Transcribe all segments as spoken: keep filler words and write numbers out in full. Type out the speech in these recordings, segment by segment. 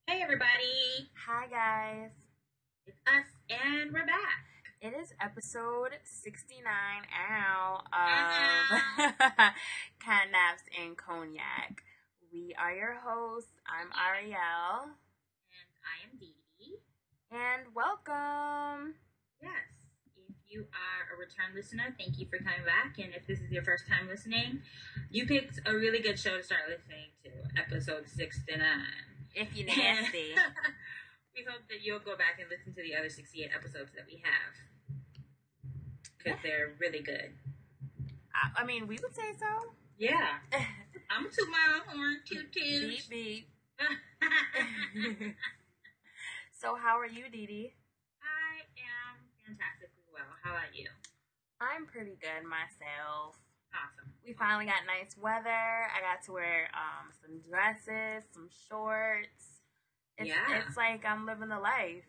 Hey everybody, Hi guys. it's us and we're back. It is episode sixty-nine ow Ow. of Catnaps and Cognac. We are your hosts. I'm Ariel. And I am Dee Dee. And welcome. Yes, if you are a return listener, thank you for coming back. And if this is your first time listening, you picked a really good show to start listening to, episode sixty-nine. If you nasty. We hope that you'll go back and listen to the other sixty-eight episodes that we have. Because they're really good. I, I mean, we would say so. Yeah. I'm a toot my own horn, toot toot. Beep beep. So how are you, Dee Dee? I am fantastically well. How about you? I'm pretty good myself. Awesome. We finally got nice weather. I got to wear um, some dresses, some shorts. It's, Yeah. it's like I'm living the life.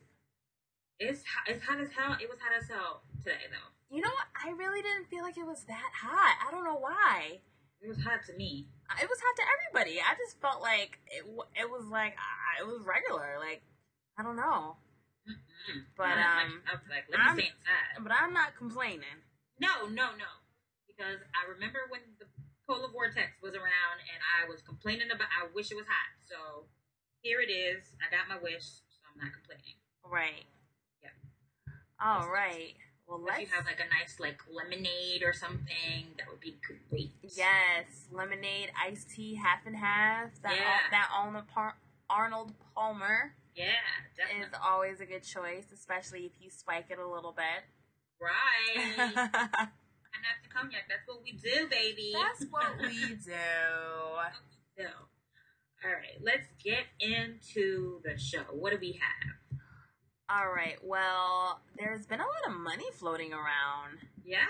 It's hot, it's hot as hell. It was hot as hell today, though. You know what? I really didn't feel like it was that hot. I don't know why. It was hot to me. It was hot to everybody. I just felt like it. w- It was like uh, it was regular. Like I don't know. Mm-mm. But, I, um, I was like, let me I'm- stay inside. But I'm not complaining. No, no, no. Because I remember when the polar vortex was around, and I was complaining about. I wish it was hot. So here it is. I got my wish, so I'm not complaining. Right. Yep. All right. Well, If let's. you have like a nice like lemonade or something, that would be great. Yes, lemonade, iced tea, half and half. That Yeah. that Arnold Par- Arnold Palmer Yeah, is definitely. always a good choice, especially if you spike it a little bit. Right. That's And after cognac, that's what we do, baby. what we do. So, all right, let's get into the show. What do we have? All right. Well, there's been a lot of money floating around, Yeah,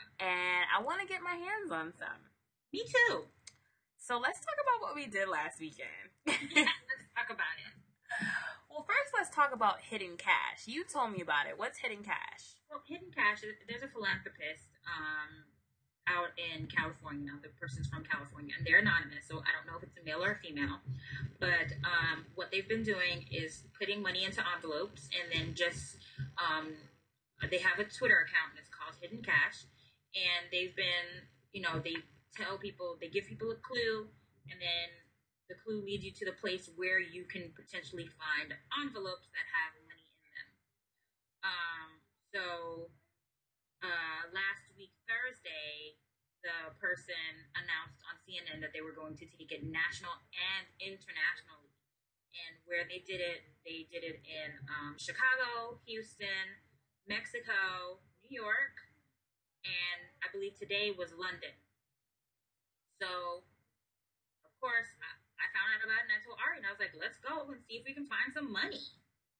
and I want to get my hands on some. me too. So let's talk about what we did last weekend. Let's talk about it. Well, first, let's talk about Hidden Cash. You told me about it. What's Hidden Cash? Well, Hidden Cash, there's a philanthropist um, out in California. Now, the person's from California, and they're anonymous, so I don't know if it's a male or a female. But um, what they've been doing is putting money into envelopes, and then just um, they have a Twitter account, and it's called Hidden Cash. And they've been, you know, they tell people, they give people a clue, and then the clue leads you to the place where you can potentially find envelopes that have money in them. Um, so uh, last week, Thursday, the person announced on C N N that they were going to take it national and internationally. And where they did it, they did it in um, Chicago, Houston, Mexico, New York, and I believe today was London. So, of course, I, I found out about it and I told Ari, and I was like, let's go and see if we can find some money.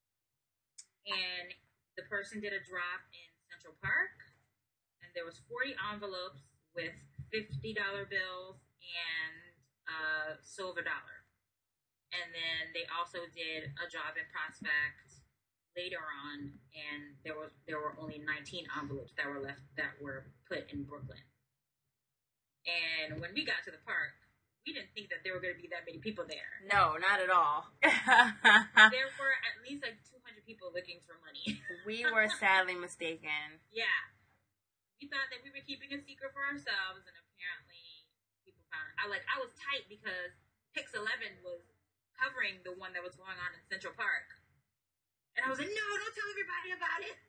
And the person did a drop in Central Park, and there was forty envelopes with fifty dollar bills and a silver dollar. And then they also did a job in Prospect later on, and there was there were only nineteen envelopes that were left that were put in Brooklyn. And when we got to the park, we didn't think that there were going to be that many people there. No, not at all. There were at least like two hundred people looking for money. We were sadly mistaken. Yeah. We thought that we were keeping a secret for ourselves, and apparently people found it. I like I was tight because Pix eleven was covering the one that was going on in Central Park. And I was like, no, don't tell everybody about it.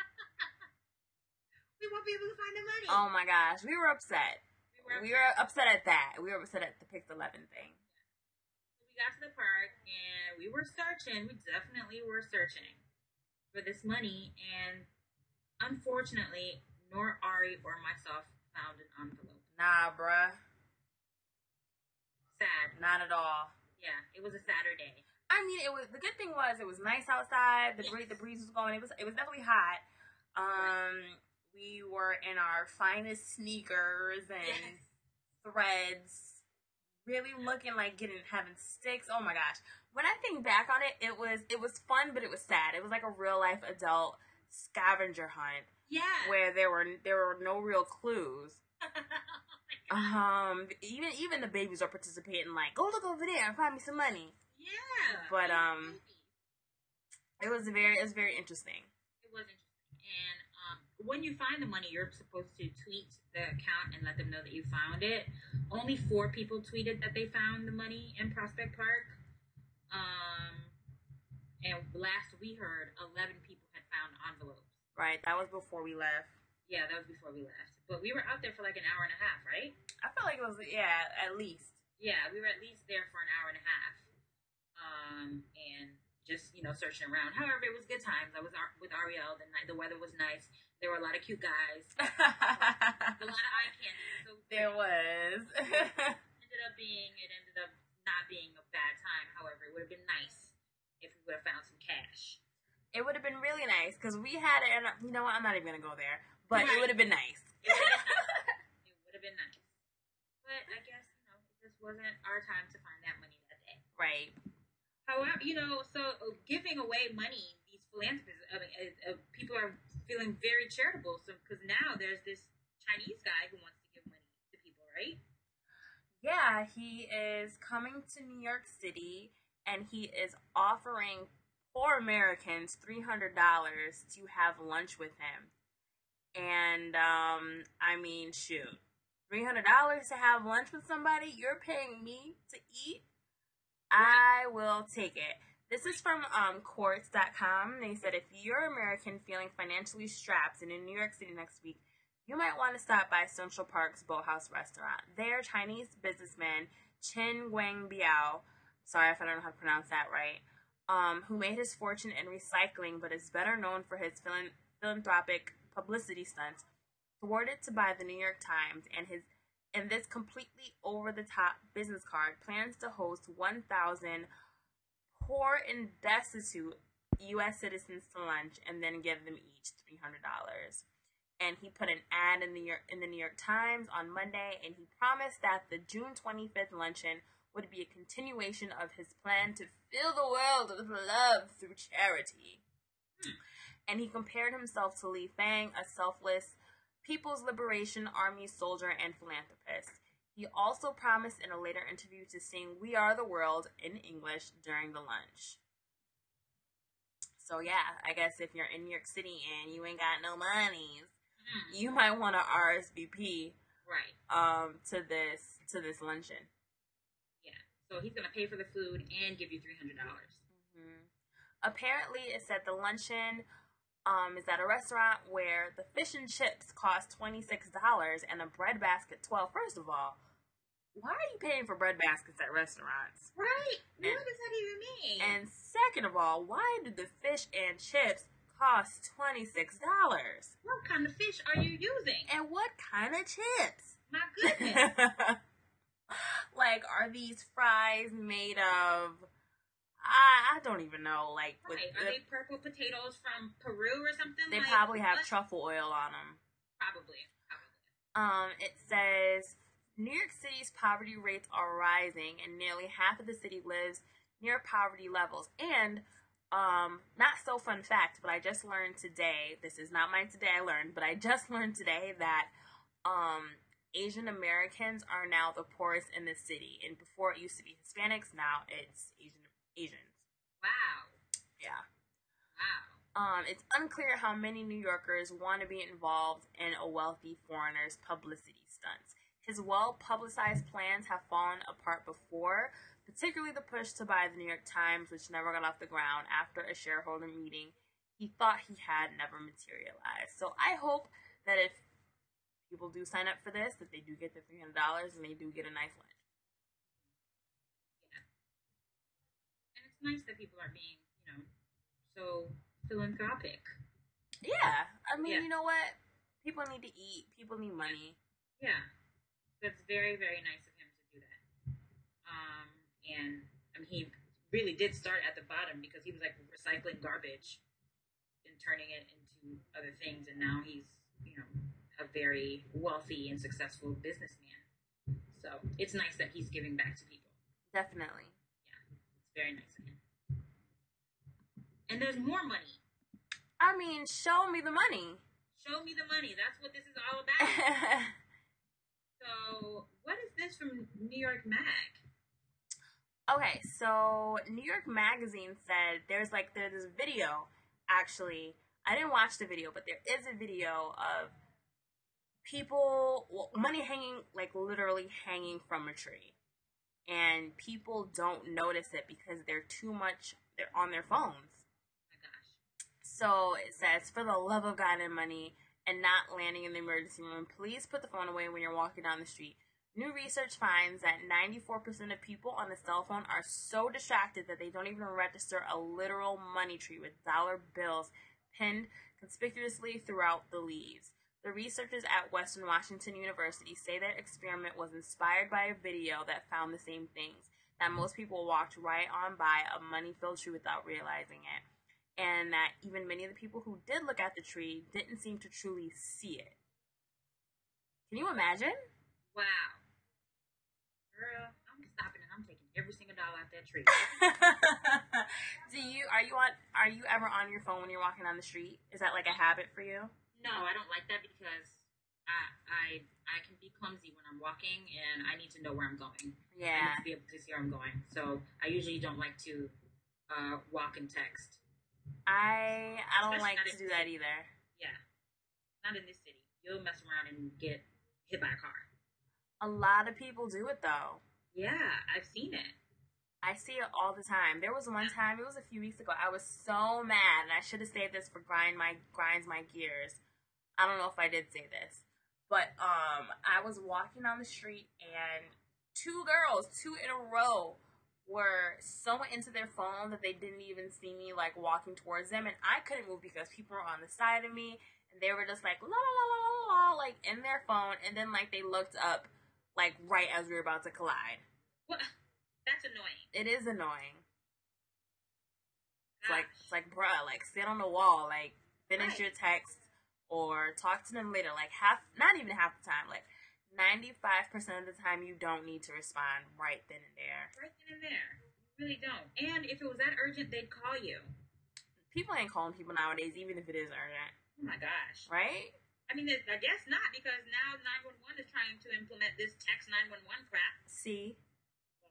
We won't be able to find the money. Oh my gosh, we were upset. we were, We were upset at that. We were upset at the Pix eleven thing. we got to the park and we were searching. We definitely were searching for this money, and unfortunately, nor Ari or myself found an envelope. Nah, bruh. Sad. Not at all. Yeah, it was a Saturday. I mean, it was the good thing was it was nice outside. The breeze, the breeze was going. It was it was definitely hot. Um, we were in our finest sneakers and Yes. threads, really looking like getting having sticks. Oh my gosh! When I think back on it, it was it was fun, but it was sad. It was like a real life adult scavenger hunt Yeah. where there were there were no real clues. Um, even even the babies are participating. Like, go look over there and find me some money. Yeah. But um, it was very it was very interesting. It was interesting. And um, when you find the money, you're supposed to tweet the account and let them know that you found it. Only four people tweeted that they found the money in Prospect Park. Um, and last we heard, eleven people had found envelopes. Right, that was before we left. Yeah, that was before we left. But we were out there for like an hour and a half, right? I feel like it was, yeah, at least. Yeah, we were at least there for an hour and a half. Um, and just, you know, searching around. However, it was good times. I was ar- with Ariel. The night, the weather was nice. There were a lot of cute guys. a lot of eye candy. So there was. ended up being, it ended up not being a bad time. However, it would have been nice if we would have found some cash. It would have been really nice because we had it, and you know what? I'm not even going to go there. But right. It would have been nice. It would have been nice. It would have been nice. But I guess, you know, it just wasn't our time to find that money that day. Right. However, you know, so giving away money, these philanthropists, I mean, uh, uh, people are feeling very charitable. So, because now there's this Chinese guy who wants to give money to people, right? Yeah, he is coming to New York City, and he is offering poor Americans three hundred dollars to have lunch with him. And, um, I mean, shoot, three hundred dollars to have lunch with somebody? You're paying me to eat? I will take it. This is from um, quartz dot com. They said, if you're American feeling financially strapped and in New York City next week, you might want to stop by Central Park's Boathouse restaurant. There, Chinese businessman Chen Guangbiao, sorry if I don't know how to pronounce that right, um, who made his fortune in recycling but is better known for his phil- philanthropic publicity stunts, thwarted to buy the New York Times, and his and this completely over-the-top business card plans to host one thousand poor and destitute U S citizens to lunch and then give them each three hundred dollars. And he put an ad in the in the New York Times on Monday, and he promised that the June twenty-fifth luncheon would be a continuation of his plan to fill the world with love through charity. Hmm. And he compared himself to Li Fang, a selfless People's Liberation Army soldier and philanthropist. He also promised in a later interview to sing We Are the World in English during the lunch. So yeah, I guess if you're in New York City and you ain't got no monies, mm. you might want to R S V P right. um, to this to this luncheon. Yeah, so he's going to pay for the food and give you three hundred dollars. Mm-hmm. Apparently, it said the luncheon Um, is at a restaurant where the fish and chips cost twenty-six dollars and a bread basket twelve dollars. First of all, why are you paying for bread baskets at restaurants? Right. And, what does that even mean? And second of all, why do the fish and chips cost twenty-six dollars? What kind of fish are you using? And what kind of chips? My goodness. Like, are these fries made of... I, I don't even know. Like, right. With, Are they purple potatoes from Peru or something? They like, probably have what? truffle oil on them. Probably. Probably. Um, it says New York City's poverty rates are rising, and nearly half of the city lives near poverty levels. And um, not so fun fact, but I just learned today. This is not my today. I learned, but I just learned today that um, Asian Americans are now the poorest in the city. And before it used to be Hispanics, now it's Asian. Asians. Wow. Yeah. Wow. Um, it's unclear how many New Yorkers want to be involved in a wealthy foreigner's publicity stunts. His well-publicized plans have fallen apart before, particularly the push to buy the New York Times, which never got off the ground after a shareholder meeting he thought he had never materialized. So I hope that if people do sign up for this, that they do get the three hundred dollars and they do get a nice lunch. Nice that people are being, you know, so philanthropic. Yeah. I mean, yeah. you know what? People need to eat. People need money. Yeah. That's very, very nice of him to do that. Um, and, I mean, he really did start at the bottom because he was, like, recycling garbage and turning it into other things. And now he's, you know, a very wealthy and successful businessman. So it's nice that he's giving back to people. Definitely. Very nice of him. And there's more money. I mean, show me the money. Show me the money. That's what this is all about. So, what is this from New York Mag? Okay, so New York Magazine said there's like there's this video. Actually, I didn't watch the video, but there is a video of people, well, money hanging, like literally hanging from a tree, and people don't notice it because they're too much. They're on their phones. Oh my gosh. So it says, for the love of God and money, and not landing in the emergency room, please put the phone away when you're walking down the street. New research finds that ninety-four percent of people on a cell phone are so distracted that they don't even register a literal money tree with dollar bills pinned conspicuously throughout the leaves. The researchers at Western Washington University say their experiment was inspired by a video that found the same things, that most people walked right on by a money-filled tree without realizing it, and that even many of the people who did look at the tree didn't seem to truly see it. Can you imagine? Wow. Girl, I'm stopping and I'm taking every single dollar out that tree. Do you are you on are you ever on your phone when you're walking down the street? Is that like a habit for you? No, I don't like that because I I I can be clumsy when I'm walking and I need to know where I'm going. I Yeah. need to be able to see where I'm going. So I usually don't like to uh, walk and text. I I don't Especially like not to in do the that city. either. Yeah, not in this city. You'll mess around and get hit by a car. A lot of people do it though. Yeah, I've seen it. I see it all the time. There was one time, it was a few weeks ago, I was so mad, and I should have saved this for grind my grinds my gears. I don't know if I did say this, but um, I was walking down the street, and two girls, two in a row, were so into their phone that they didn't even see me like walking towards them, and I couldn't move because people were on the side of me, and they were just like la la la la la la, like in their phone, and then like they looked up, like right as we were about to collide. What? That's annoying. It is annoying. It's Gosh. like it's like bruh, like sit on the wall, like finish Right. your text or talk to them later. Like half, not even half the time, like ninety-five percent of the time, you don't need to respond right then and there. Right then and there. You really don't. And if it was that urgent, they'd call you. People ain't calling people nowadays, even if it is urgent, Oh my gosh. right? I mean, I guess not, because now nine one one is trying to implement this text nine one one crap. See, So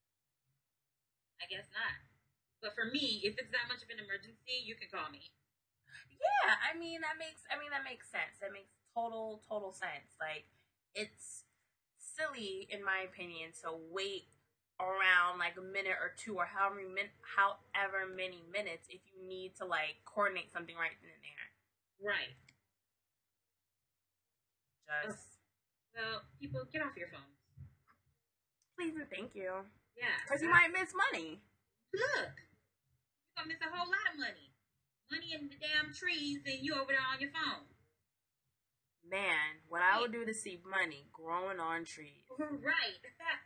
I guess not. But for me, if it's that much of an emergency, you can call me. yeah, I mean that makes, I mean that makes sense. That makes total, total sense. Like it's silly, in my opinion, to wait around like a minute or two or however min- however many minutes if you need to like coordinate something right then and there. Right. Just Well, people, get off your phones. please and thank you, Yeah. because you might miss money. Look, you're going to miss a whole lot of money. Money in the damn trees, and you over there on your phone. Man, what I would do to see money growing on trees, Right.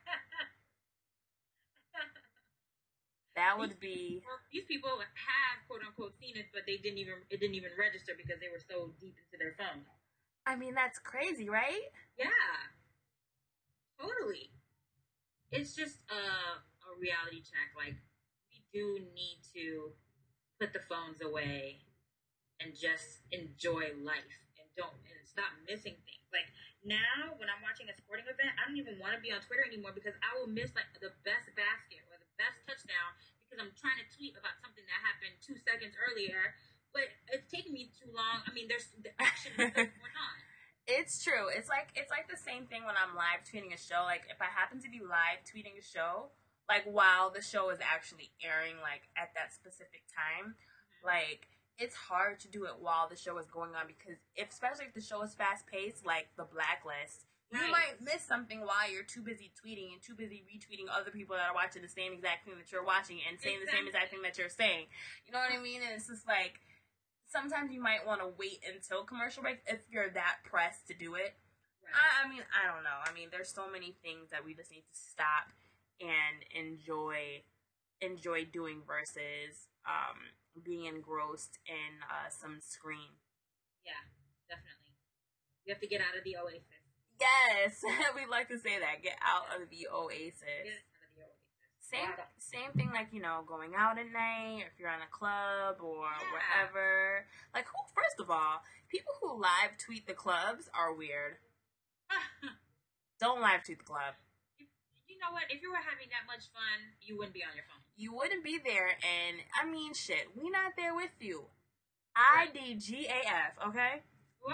that would be. Well, these people have quote unquote seen it, but they didn't even it didn't even register because they were so deep into their phone. I mean, that's crazy, right? Yeah, totally. It's just a a reality check. Like we do need to put the phones away and just enjoy life and don't and stop missing things. Like now, when I'm watching a sporting event, I don't even want to be on Twitter anymore because I will miss like the best basket or the best touchdown because I'm trying to tweet about something that happened two seconds earlier, but it's taking me too long. I mean, there's the action is still going on. It's true. It's like it's like the same thing when I'm live tweeting a show. Like if I happen to be live tweeting a show, like while the show is actually airing, like at that specific time, Mm-hmm. like it's hard to do it while the show is going on because if, especially if the show is fast paced, like The Blacklist, you Right. might miss something while you're too busy tweeting and too busy retweeting other people that are watching the same exact thing that you're watching and saying the same exact thing that you're saying. You know what I mean? And it's just like sometimes you might want to wait until commercial break if you're that pressed to do it. Right. I, I mean, I don't know. I mean, there's so many things that we just need to stop and enjoy enjoy doing versus um, being engrossed in uh, some screen. Yeah, definitely. You have to get out of the oasis. Yes, we like to say that. Get out of the oasis. Get out of the oasis. Same Wow. same thing like, you know, going out at night, if you're in a club or Yeah. wherever. Like, who, first of all, people who live tweet the clubs are weird. Don't live tweet the club. you, you know what? If you were having that much fun, you wouldn't be on your phone. You wouldn't be there, and I mean, shit, we not there with you. I D G A F, okay? oh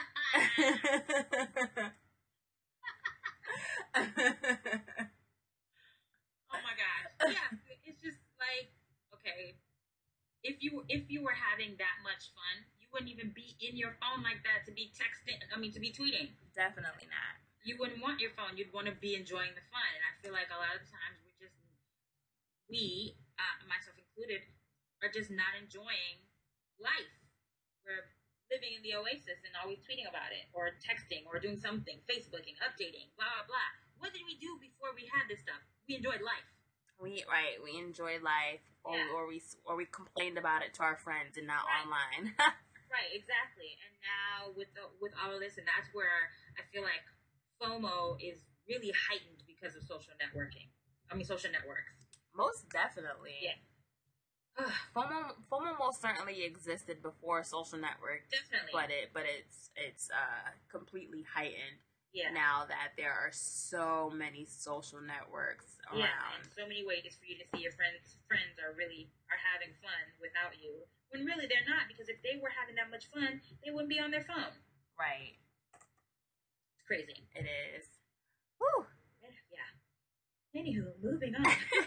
my gosh. Yeah, it's just like, okay, if you if you were having that much fun, you wouldn't even be in your phone like that to be texting, I mean, to be tweeting. Definitely not. You wouldn't want your phone. You'd want to be enjoying the fun. And I feel like a lot of times we're just, we, uh, myself included, are just not enjoying life. We're living in the oasis and always tweeting about it, or texting, or doing something, Facebooking, updating, blah, blah, blah. What did we do before we had this stuff? We enjoyed life. We right, we enjoyed life, or, yeah. or we or we complained about it to our friends and not right. online. Right, exactly. And now with the, with all of this, and that's where I feel like FOMO is really heightened because of social networking. I mean, social networks. Most definitely. Yeah. FOMO, FOMO most certainly existed before social networks. Definitely. But it, but it's it's uh completely heightened. Yeah. Now that there are so many social networks around. Yeah, and so many ways for you to see your friends friends are really are having fun without you. When really they're not, because if they were having that much fun, they wouldn't be on their phone. Right. It's crazy. It is. Whew. Yeah. Anywho, moving on.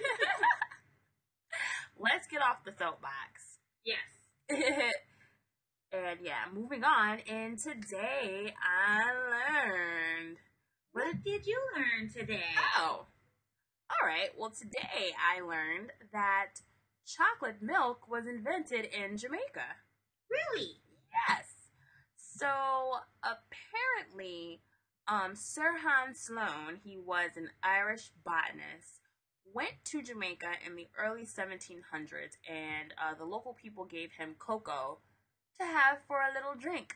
Let's get off the soapbox. Yes. And yeah, moving on. And today I learned. What did you learn today? Oh. All right. Well, today I learned that chocolate milk was invented in Jamaica. Really? Yes. So apparently, um, Sir Hans Sloane, he was an Irish botanist, went to Jamaica in the early seventeen hundreds, and uh, the local people gave him cocoa to have for a little drink.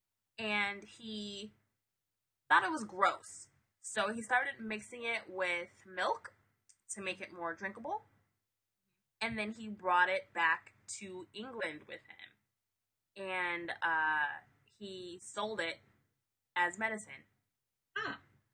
And he thought it was gross. So he started mixing it with milk to make it more drinkable. And then he brought it back to England with him. And uh, he sold it as medicine. Huh.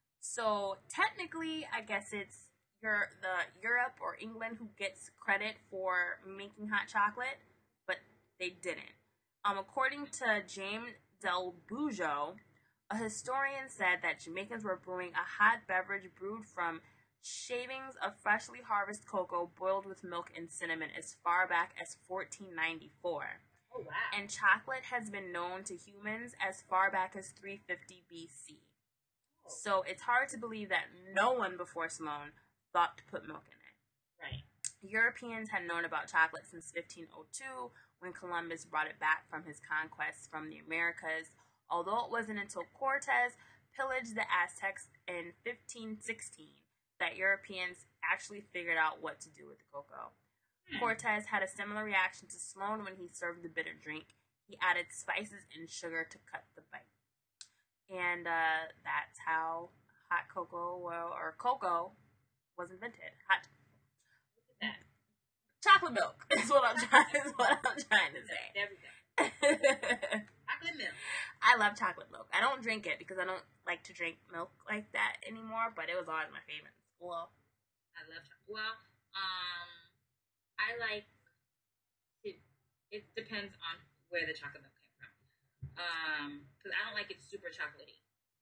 So technically, I guess it's your the Europe or England who gets credit for making hot chocolate, but they didn't. Um, according to James Del Bujo, a historian said that Jamaicans were brewing a hot beverage brewed from shavings of freshly harvested cocoa boiled with milk and cinnamon as far back as fourteen ninety-four. Oh, wow. And chocolate has been known to humans as far back as three fifty B C. Oh. So it's hard to believe that no one before Sloane thought to put milk in it. Right. Europeans had known about chocolate since fifteen oh two, when Columbus brought it back from his conquests from the Americas, although it wasn't until Cortez pillaged the Aztecs in fifteen sixteen that Europeans actually figured out what to do with the cocoa. Hmm. Cortez had a similar reaction to Sloane when he served the bitter drink. He added spices and sugar to cut the bite. And uh, that's how hot cocoa, well, or cocoa, was invented. Hot. Look at that. Chocolate milk is what I'm trying. Is what I'm trying to say. Everything. Chocolate milk. I love chocolate milk. I don't drink it because I don't like to drink milk like that anymore. But it was always my favorite. Well, I love chocolate. Well, um, I like it. It depends on where the chocolate milk came from. Um, because I don't like it super chocolatey.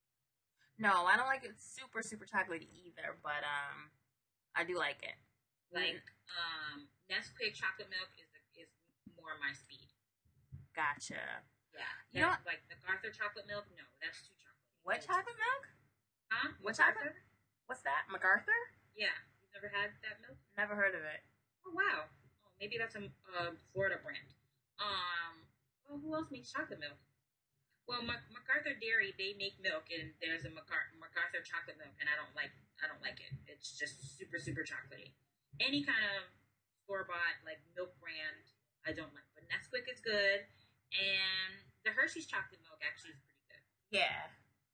No, I don't like it super super chocolatey either. But um, I do like it. Like um, Nesquik chocolate milk is is more my speed. Gotcha. Yeah. You know, like MacArthur chocolate milk. No, that's too chocolatey. What chocolate milk? Huh? What chocolate? What's that? MacArthur? Yeah. You've never had that milk? Never heard of it. Oh wow. Oh, maybe that's a uh, Florida brand. Um. Well, who else makes chocolate milk? Well, Mac- MacArthur Dairy, they make milk, and there's a Macar- MacArthur chocolate milk, and I don't like. I don't like it. It's just super super chocolatey. Any kind of store bought like milk brand, I don't like. But Nesquik is good, and the Hershey's chocolate milk actually is pretty good. Yeah.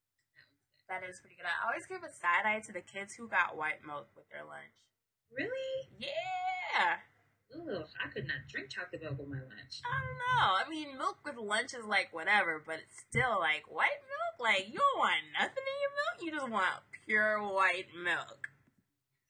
That is pretty good. I always give a side eye to the kids who got white milk with their lunch. Really? Yeah. Ugh, I could not drink chocolate milk with my lunch. I don't know. I mean, milk with lunch is like whatever, but it's still like white milk? Like, you don't want nothing in your milk? You just want pure white milk.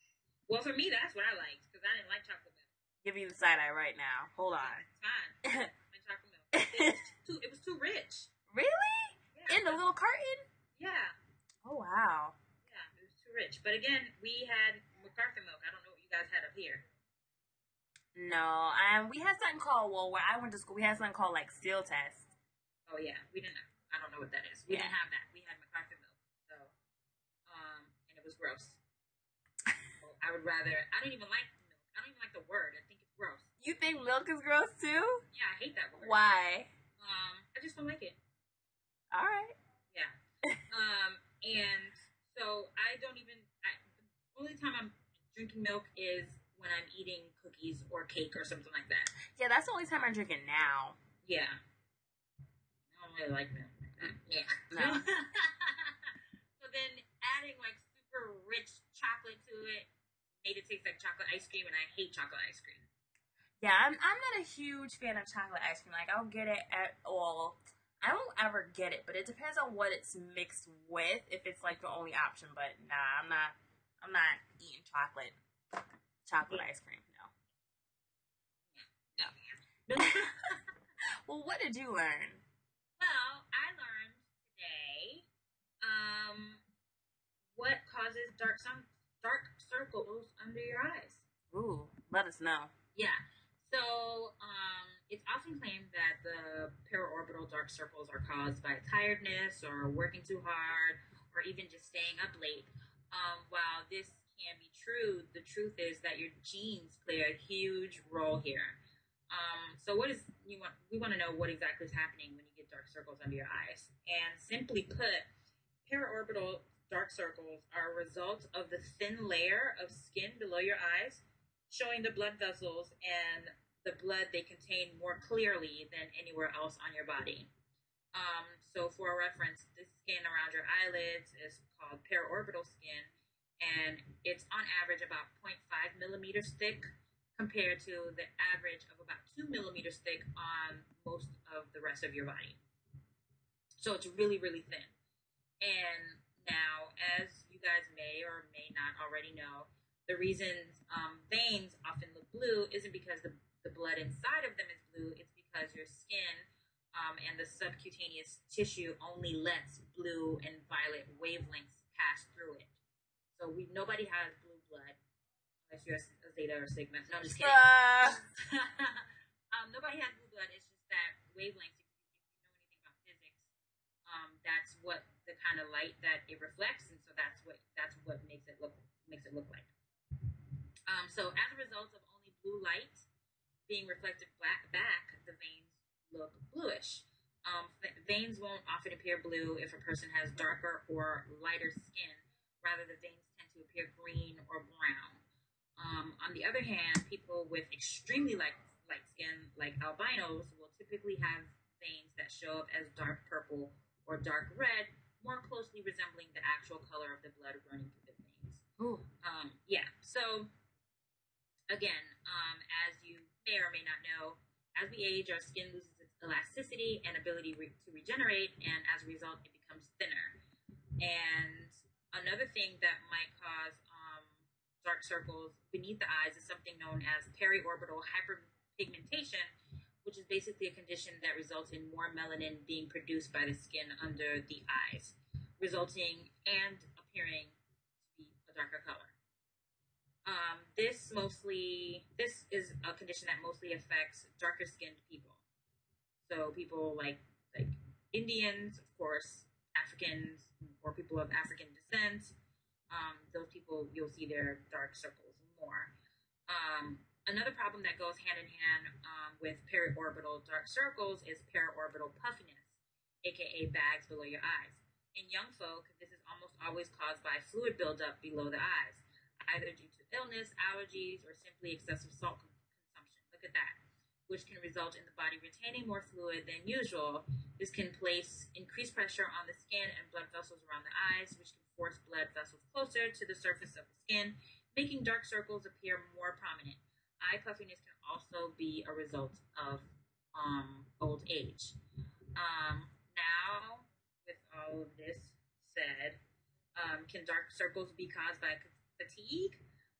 Well, for me, that's what I liked because I didn't like chocolate milk. Give you the side eye right now. Hold on. It's fine. My chocolate milk. It was too. It was too rich. Really? Yeah. In the little carton? Yeah. Oh wow. Yeah, it was too rich. But again, we had MacArthur milk. I don't know what you guys had up here. No, um, we had something called, well, where I went to school, we had something called, like, Steel Test. Oh, yeah. We didn't, I don't know what that is. We Yeah. didn't have that. We had MacArthur milk. So, um, and it was gross. So I would rather, I don't even like milk. I don't even like the word. I think it's gross. You think milk is gross, too? Yeah, I hate that word. Why? Um, I just don't like it. All right. Yeah. um, and so I don't even, I, the only time I'm drinking milk is when I'm eating cookies or cake or something like that. Yeah, that's the only time I'm drinking now. Yeah. I don't really like milk like that. Yeah. No. So then adding like super rich chocolate to it made it taste like chocolate ice cream, and I hate chocolate ice cream. Yeah, I'm, I'm not a huge fan of chocolate ice cream. Like, I'll get it at all. I don't ever get it, but it depends on what it's mixed with, if it's like the only option. But nah, I'm not, I'm not eating chocolate. Chocolate ice cream, no. No. Well, what did you learn? Well, I learned today um, what causes dark some dark circles under your eyes. Ooh, let us know. Yeah. So um, it's often claimed that the paraorbital dark circles are caused by tiredness or working too hard or even just staying up late. Um, while this can be true, the truth is that your genes play a huge role here. Um, so what is you want? We want to know what exactly is happening when you get dark circles under your eyes. And simply put, paraorbital dark circles are a result of the thin layer of skin below your eyes, showing the blood vessels and the blood they contain more clearly than anywhere else on your body. Um, so for reference, the skin around your eyelids is called paraorbital skin, and it's on average about zero point five millimeters thick compared to the average of about two millimeters thick on most of the rest of your body. So it's really, really thin. And now, as you guys may or may not already know, the reason um, veins often look blue isn't because the, the blood inside of them is blue, it's because your skin um, and the subcutaneous tissue only lets blue and violet wavelengths pass through it. So we nobody has blue blood unless you're a Zeta or Sigma. No, I'm just kidding. Uh, um, nobody has blue blood. It's just that wavelengths. If you, if you know anything about physics, um, that's what the kind of light that it reflects, and so that's what that's what makes it look makes it look like. Um, so as a result of only blue light being reflected back, back the veins look bluish. Um, veins won't often appear blue if a person has darker or lighter skin. Rather, the veins tend to appear green or brown. Um, on the other hand, people with extremely light, light skin, like albinos, will typically have veins that show up as dark purple or dark red, more closely resembling the actual color of the blood running through the veins. Ooh. Um, yeah, so again, um, as you may or may not know, as we age, our skin loses its elasticity and ability re- to regenerate, and as a result, it becomes thinner. And another thing that might cause um, dark circles beneath the eyes is something known as periorbital hyperpigmentation, which is basically a condition that results in more melanin being produced by the skin under the eyes, resulting and appearing to be a darker color. Um, this mostly, this is a condition that mostly affects darker skinned people. So people like like Indians, of course, Africans, or people of African descent. Um, those people, you'll see their dark circles more. Um, another problem that goes hand in hand um, with periorbital dark circles is periorbital puffiness, aka bags below your eyes. In young folk, this is almost always caused by fluid buildup below the eyes, either due to illness, allergies, or simply excessive salt consumption. Look at that, which can result in the body retaining more fluid than usual. This can place increased pressure on the skin and blood vessels around the eyes, which can force blood vessels closer to the surface of the skin, making dark circles appear more prominent. Eye puffiness can also be a result of um, old age. Um, now, with all of this said, um, can dark circles be caused by fatigue?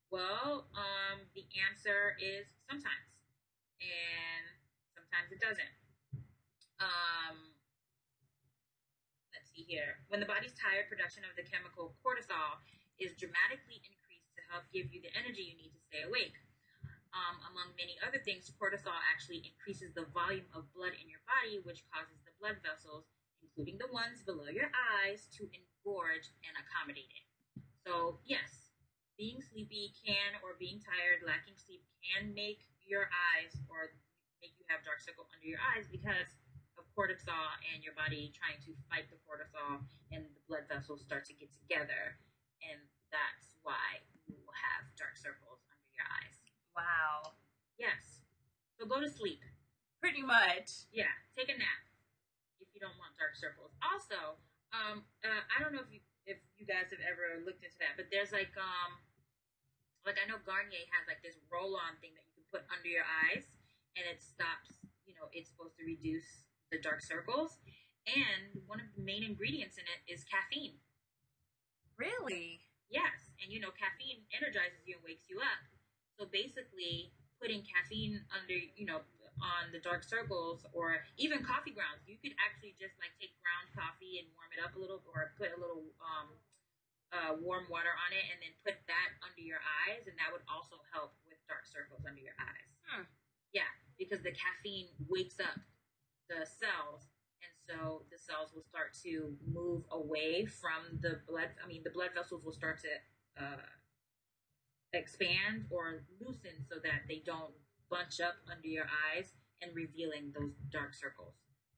Well, um, the answer is sometimes, and sometimes it doesn't. Um, let's see here. When the body's tired, production of the chemical cortisol is dramatically increased to help give you the energy you need to stay awake. Um, among many other things, cortisol actually increases the volume of blood in your body, which causes the blood vessels, including the ones below your eyes, to engorge and accommodate it. So, yes, being sleepy can, or being tired, lacking sleep can make your eyes or make you have dark circle under your eyes because of cortisol and your body trying to fight the cortisol and the blood vessels start to get together. And that's why you will have dark circles under your eyes. Wow. Yes. So go to sleep. Pretty much. Yeah. Take a nap if you don't want dark circles. Also, um, uh, I don't know if you if you guys have ever looked into that, but there's like um like I know Garnier has like this roll-on thing that you can put under your eyes, and it stops. You know, it's supposed to reduce the dark circles, and one of the main ingredients in it is caffeine. Really? Yes, and you know, caffeine energizes you and wakes you up. So basically, putting caffeine under, you know, on the dark circles, or even coffee grounds, you could actually just like take ground coffee and warm it up a little, or put a little um, uh, warm water on it, and then put that under your eyes, and that would also help with dark circles under your eyes. Hmm. Yeah, because the caffeine wakes up the cells, and so the cells will start to move away from the blood. I mean, the blood vessels will start to uh, expand or loosen so that they don't bunch up under your eyes and revealing those dark circles.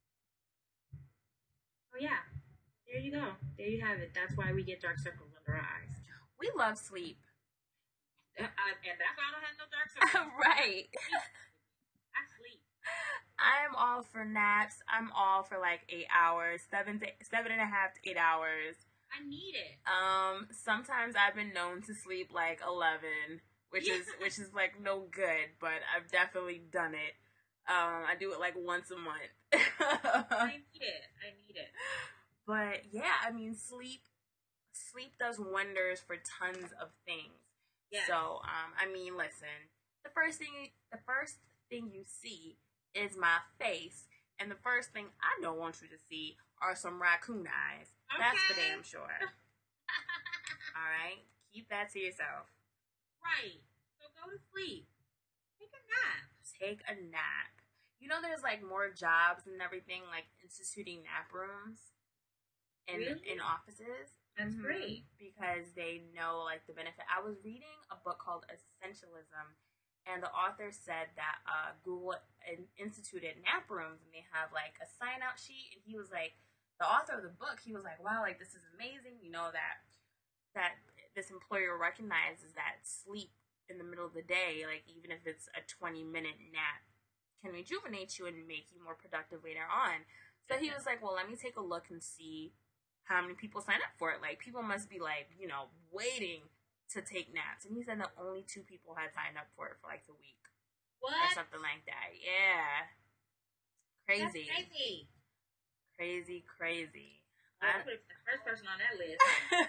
Oh yeah, there you go. There you have it. That's why we get dark circles under our eyes. We love sleep. Uh, I, and that's why I don't have no dark circles. Right. I sleep. I'm all for naps. I'm all for like eight hours, seven to seven and a half to eight hours. I need it. Um, sometimes I've been known to sleep like eleven, which Yeah. is which is like no good, but I've definitely done it. Um, I do it like once a month. I need it. I need it. But yeah, I mean, sleep sleep does wonders for tons of things. Yes. So, um, I mean, listen, the first thing the first thing you see is my face, and the first thing I don't want you to see are some raccoon eyes. That's for Okay. damn sure. All right, keep that to yourself. Right. So go to sleep. Take a nap. Take a nap. You know, there's like more jobs and everything, like instituting nap rooms in Really? in offices. That's Mhm. great. Because they know like the benefit. I was reading a book called Essentialism, and the author said that uh, Google in- instituted nap rooms, and they have like a sign out sheet. And he was like, the author of the book, he was like, wow, like this is amazing. You know that that this employer recognizes that sleep in the middle of the day, like even if it's a twenty minute nap, can rejuvenate you and make you more productive later on. So he was like, well, let me take a look and see how many people sign up for it. Like, people must be like, you know, waiting to take naps. And he said that only two people had signed up for it for like the week What? or something like that. Yeah. Crazy. That's crazy. Crazy, crazy. Well, I- I put the first person on that list.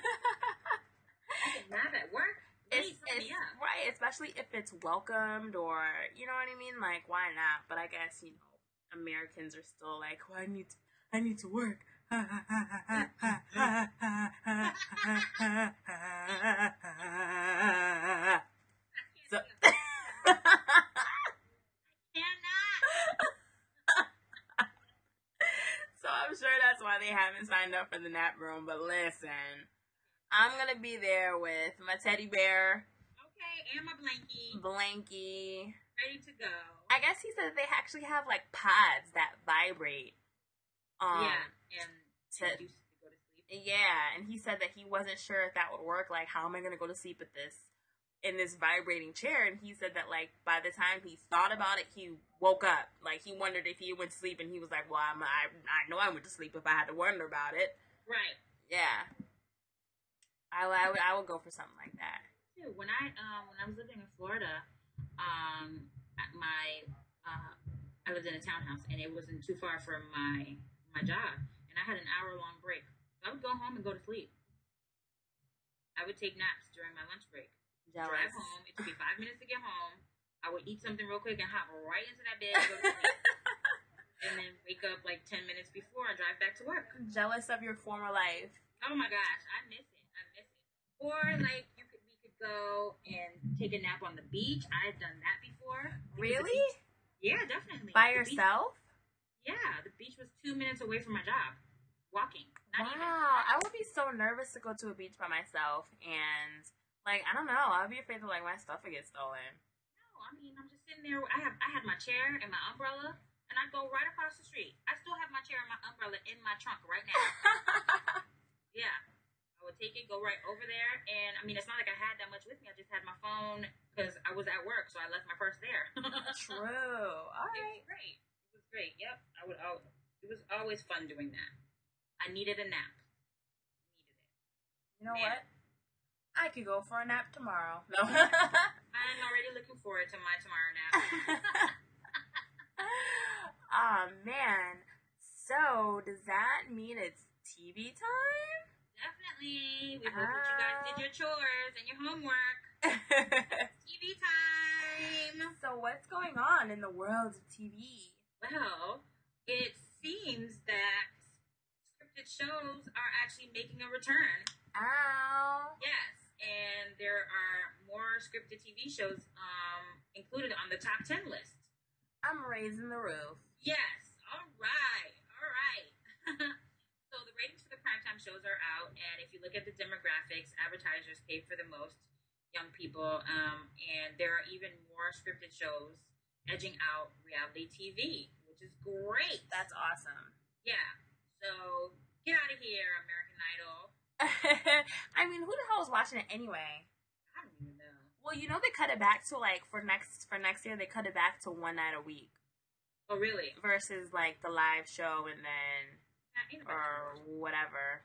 I can nap at work. It's, Please set it's me up. right, especially if it's welcomed, or you know what I mean. Like, why not? But I guess you know Americans are still like, well, I need to, I need to work. So, Cannot. so I'm sure that's why they haven't signed up for the nap room. But listen, I'm gonna be there with my teddy bear, Okay, and my blankie. Blanky. Ready to go. I guess he said they actually have like pods that vibrate. Um, yeah, and to- to, to go to sleep. Yeah, and he said that he wasn't sure if that would work. Like, how am I gonna go to sleep with this in this vibrating chair? And he said that like by the time he thought about it, he woke up. Like, he wondered if he went to sleep, and he was like, "Well, I'm, I I know I went to sleep if I had to wonder about it." Right. Yeah, I, I would I would go for something like that. Too. When I um when I was living in Florida, um at my uh I lived in a townhouse, and it wasn't too far from my my job, and I had an hour long break. So I would go home and go to sleep. I would take naps during my lunch break. drive Jealous. home. It took me five minutes to get home. I would eat something real quick and hop right into that bed and go to sleep. And then wake up like ten minutes before and drive back to work. Jealous of your former life. Oh my gosh, I miss it. I miss it. Or like you could, we could go and take a nap on the beach. I've done that before. Really? Yeah, definitely. By The yourself? Beach, yeah, the beach was two minutes away from my job. Walking. Not wow, even. I would be so nervous to go to a beach by myself, and like I don't know, I'd be afraid that like my stuff would get stolen. No, I mean I'm just sitting there. I have I had my chair and my umbrella. And I'd go right across the street. I still have my chair and my umbrella in my trunk right now. Yeah. I would take it, go right over there. And, I mean, it's not like I had that much with me. I just had my phone because I was at work, so I left my purse there. True. All right. It was great. It was great. Yep. I would. Al- it was always fun doing that. I needed a nap. Needed it. You know Man. what? I could go for a nap tomorrow. No. I'm already looking forward to my tomorrow nap. Oh man. So does that mean it's T V time? Definitely. We hope that you guys did your chores and your homework. T V time. So what's going on in the world of T V? Well, it seems that scripted shows are actually making a return. Ow. Yes, and there are more scripted T V shows um, included on the top ten list. I'm raising the roof. Yes, all right, all right. So the ratings for the primetime shows are out, and if you look at the demographics, advertisers pay for the most young people, um, and there are even more scripted shows edging out reality T V, which is great. That's awesome. Yeah. So get out of here, American Idol. I mean, who the hell is watching it anyway? I don't even know. Well, you know they cut it back to like for next for next year they cut it back to one night a week. Oh, really? Versus like the live show and then Yeah, or whatever.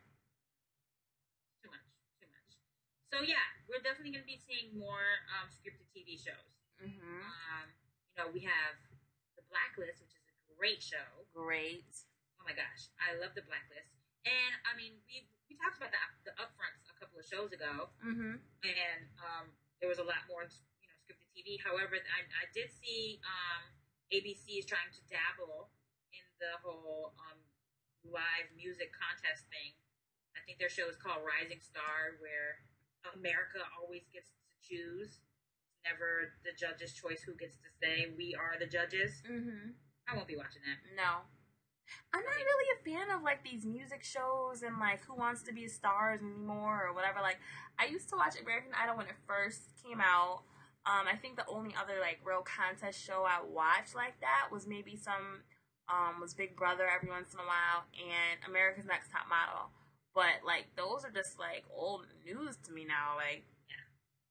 Too much. Too much. So yeah, we're definitely going to be seeing more um, scripted T V shows. Mm-hmm. Um, you know, we have The Blacklist, which is a great show. Great. Oh my gosh, I love The Blacklist. And I mean, we we talked about the the upfronts a couple of shows ago, Mm-hmm. and um, there was a lot more, you know, scripted T V. However, I I did see um, A B C is trying to dabble in the whole um, live music contest thing. I think their show is called Rising Star, where America always gets to choose. It's never the judge's choice who gets to say, we are the judges. Mm-hmm. I won't be watching that. No. I'm not really a fan of like these music shows and like Who Wants to Be a Stars anymore or whatever. Like I used to watch American Idol when it first came out. Um, I think the only other like real contest show I watched like that was maybe some um, was Big Brother every once in a while and America's Next Top Model. But like those are just like old news to me now. Like, Yeah.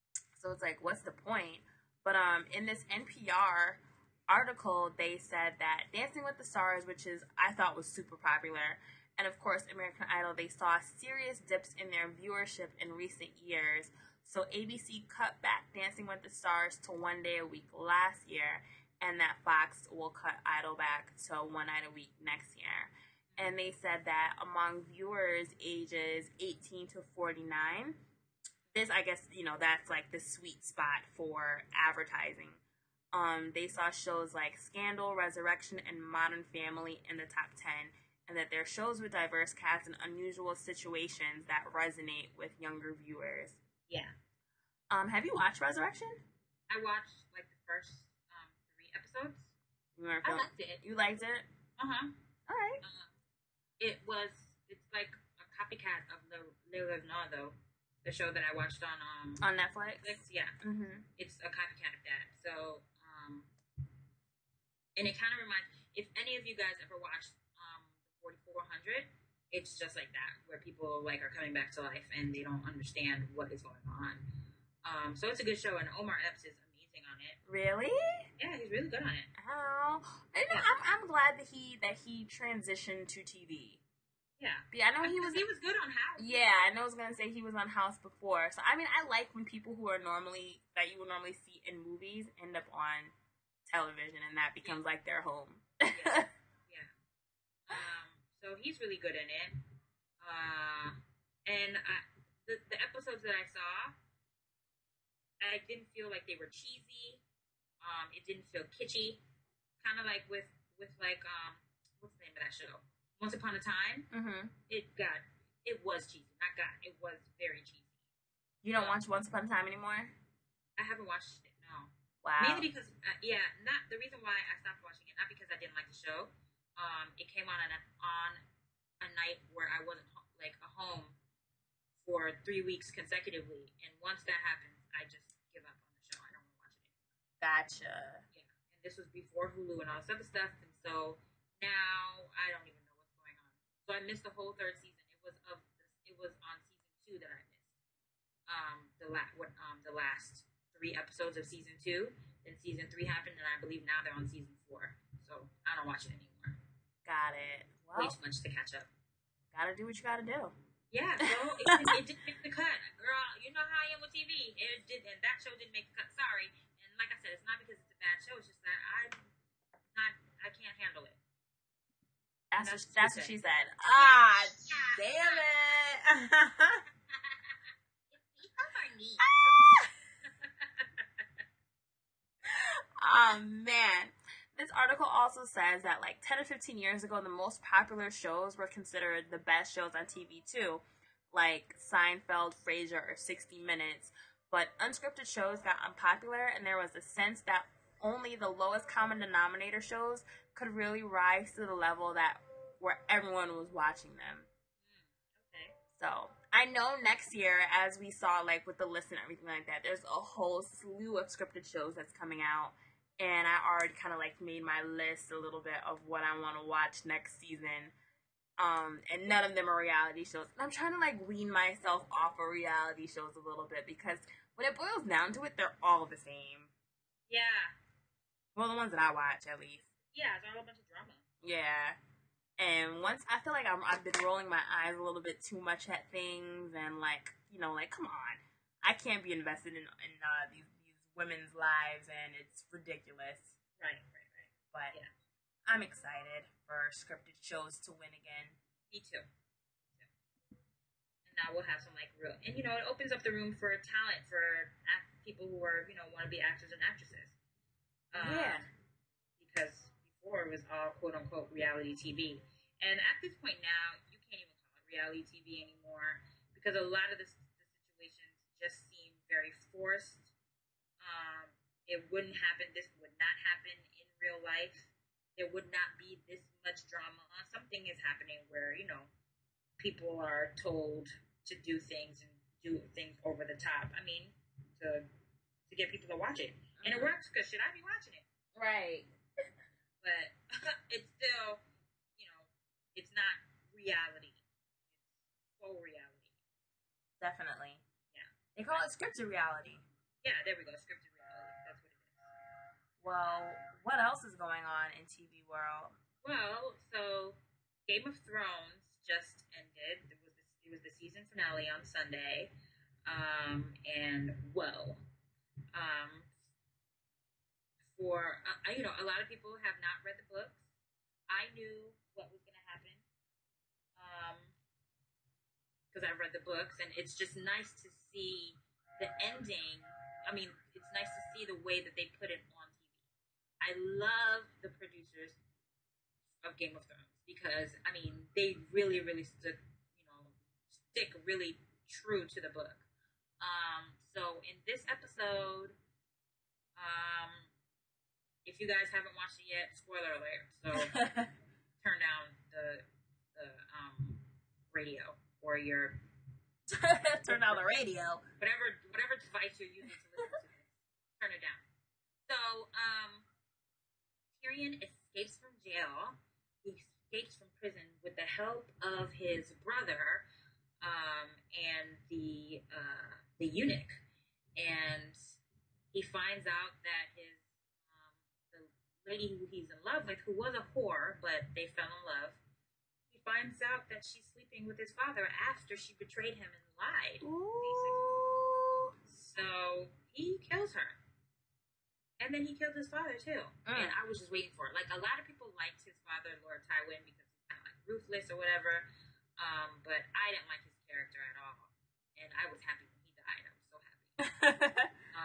so it's like, what's the point? But um, in this N P R article, they said that Dancing with the Stars, which is I thought was super popular, and of course American Idol, they saw serious dips in their viewership in recent years. So A B C cut back Dancing with the Stars to one day a week last year, and that Fox will cut Idol back to one night a week next year. And they said that among viewers ages eighteen to forty-nine, this, I guess, you know, that's like the sweet spot for advertising. Um, they saw shows like Scandal, Resurrection, and Modern Family in the top ten, and that they're shows with diverse casts and unusual situations that resonate with younger viewers. Yeah. Um, have you watched Resurrection? I watched like the first um, three episodes. You, remember, I liked it. you liked it? Uh huh. All right. Uh, it was. It's like a copycat of the Le Revenant, though. The show that I watched on um On Netflix. Netflix. Yeah, Mm-hmm. it's a copycat of that. So, um, and it kind of reminds. If any of you guys ever watched um forty-four hundred, it's just like that, where people like are coming back to life and they don't understand what is going on. Um, so it's a good show, and Omar Epps is amazing on it. Really? Yeah, he's really good on it. Oh, I know, I'm I'm glad that he that he transitioned to T V. Yeah, Yeah, I know he was. he was good on House. Yeah, I know I was gonna say he was on House before. So I mean, I like when people who are normally that you would normally see in movies end up on television, and that becomes like their home. Yeah. Yeah. Um, so he's really good in it. Uh, and I, the the episodes that I saw, I didn't feel like they were cheesy. Um, it didn't feel kitschy. Kind of like with with like um, what's the name of that show? Once Upon a Time. Mm-hmm. It got it was cheesy. Not got it was very cheesy. You don't watch Once Upon a Time anymore? I haven't watched it. No. Wow. Mainly because uh, yeah, not the reason why I stopped watching it. Not because I didn't like the show. Um, it came on a, on a night where I wasn't ho- like a home for three weeks consecutively, and once that happens, I just give up on the show. I don't want to watch it anymore. Gotcha. Yeah, and this was before Hulu and all this other stuff, and so now I don't even know what's going on. So I missed the whole third season. It was of this, it was on season two that I missed. Um, the la- what um the last three episodes of season two. Then season three happened, and I believe now they're on season four. So I don't watch it anymore. Got it. Well, way too much to catch up. Gotta do what you gotta do. Yeah, so it, it, it didn't make the cut, girl. You know how I am with T V. It did, and that show didn't make the cut. Sorry. And like I said, it's not because it's a bad show. It's just that I'm not. I can't handle it. That's, That's what, that's what she she said. Ah, Yeah. damn it. Oh man. This article also says that like ten or fifteen years ago, the most popular shows were considered the best shows on T V too, like Seinfeld, Frasier, or sixty minutes. But unscripted shows got unpopular, and there was a sense that only the lowest common denominator shows could really rise to the level that where everyone was watching them. Okay. So I know next year, as we saw like with the list and everything like that, there's a whole slew of scripted shows that's coming out. And I already kind of like made my list a little bit of what I want to watch next season. Um, and none of them are reality shows. And I'm trying to like wean myself off of reality shows a little bit because when it boils down to it, they're all the same. Yeah. Well, the ones that I watch, at least. Yeah, it's all a bunch of drama. Yeah. And once I feel like I'm, I've been rolling my eyes a little bit too much at things, and like, you know, like, come on. I can't be invested in, in uh, these women's lives, and it's ridiculous. Right, right, right. But yeah. I'm excited for scripted shows to win again. Me too. Me too. And now we'll have some like real, and you know, it opens up the room for talent for act- people who are, you know, want to be actors and actresses. Um, yeah. Because before it was all quote unquote reality T V, and at this point now, you can't even call it reality T V anymore because a lot of the, the situations just seem very forced. Um, it wouldn't happen. This would not happen in real life. There would not be this much drama. Something is happening where, you know, people are told to do things and do things over the top. I mean, to to get people to watch it. And it works because should I be watching it? Right. But it's still, you know, it's not reality. It's full reality. Definitely. Yeah. They call it scripted reality. Yeah, there we go. Scripted reality. That's what it is. Well, what else is going on in T V world? Well, so Game of Thrones just ended. It was the, it was the season finale on Sunday, um, and whoa, um, for uh, you know, a lot of people have not read the books. I knew what was going to happen because um, I read the books, and it's just nice to see the ending. I mean, it's nice to see the way that they put it on T V. I love the producers of Game of Thrones because, I mean, they really, really stood, you know, stick really true to the book. Um, so in this episode, um, if you guys haven't watched it yet, spoiler alert. So turn down the the um, radio or your turn down the radio. Whatever whatever device you're using to listen to this, turn it down. So, um, Tyrion escapes from jail. He escapes from prison with the help of his brother um, and the uh, the eunuch, and he finds out that his um, the lady who he's in love with, who was a whore, but they fell in love. He finds out that she's sleeping with his father after she betrayed him and lied. Ooh. So he kills her. And then he killed his father, too. Mm. And I was just waiting for it. Like, a lot of people liked his father, Lord Tywin, because he's kind of, like, ruthless or whatever. Um, but I didn't like his character at all. And I was happy when he died. I was so happy. um,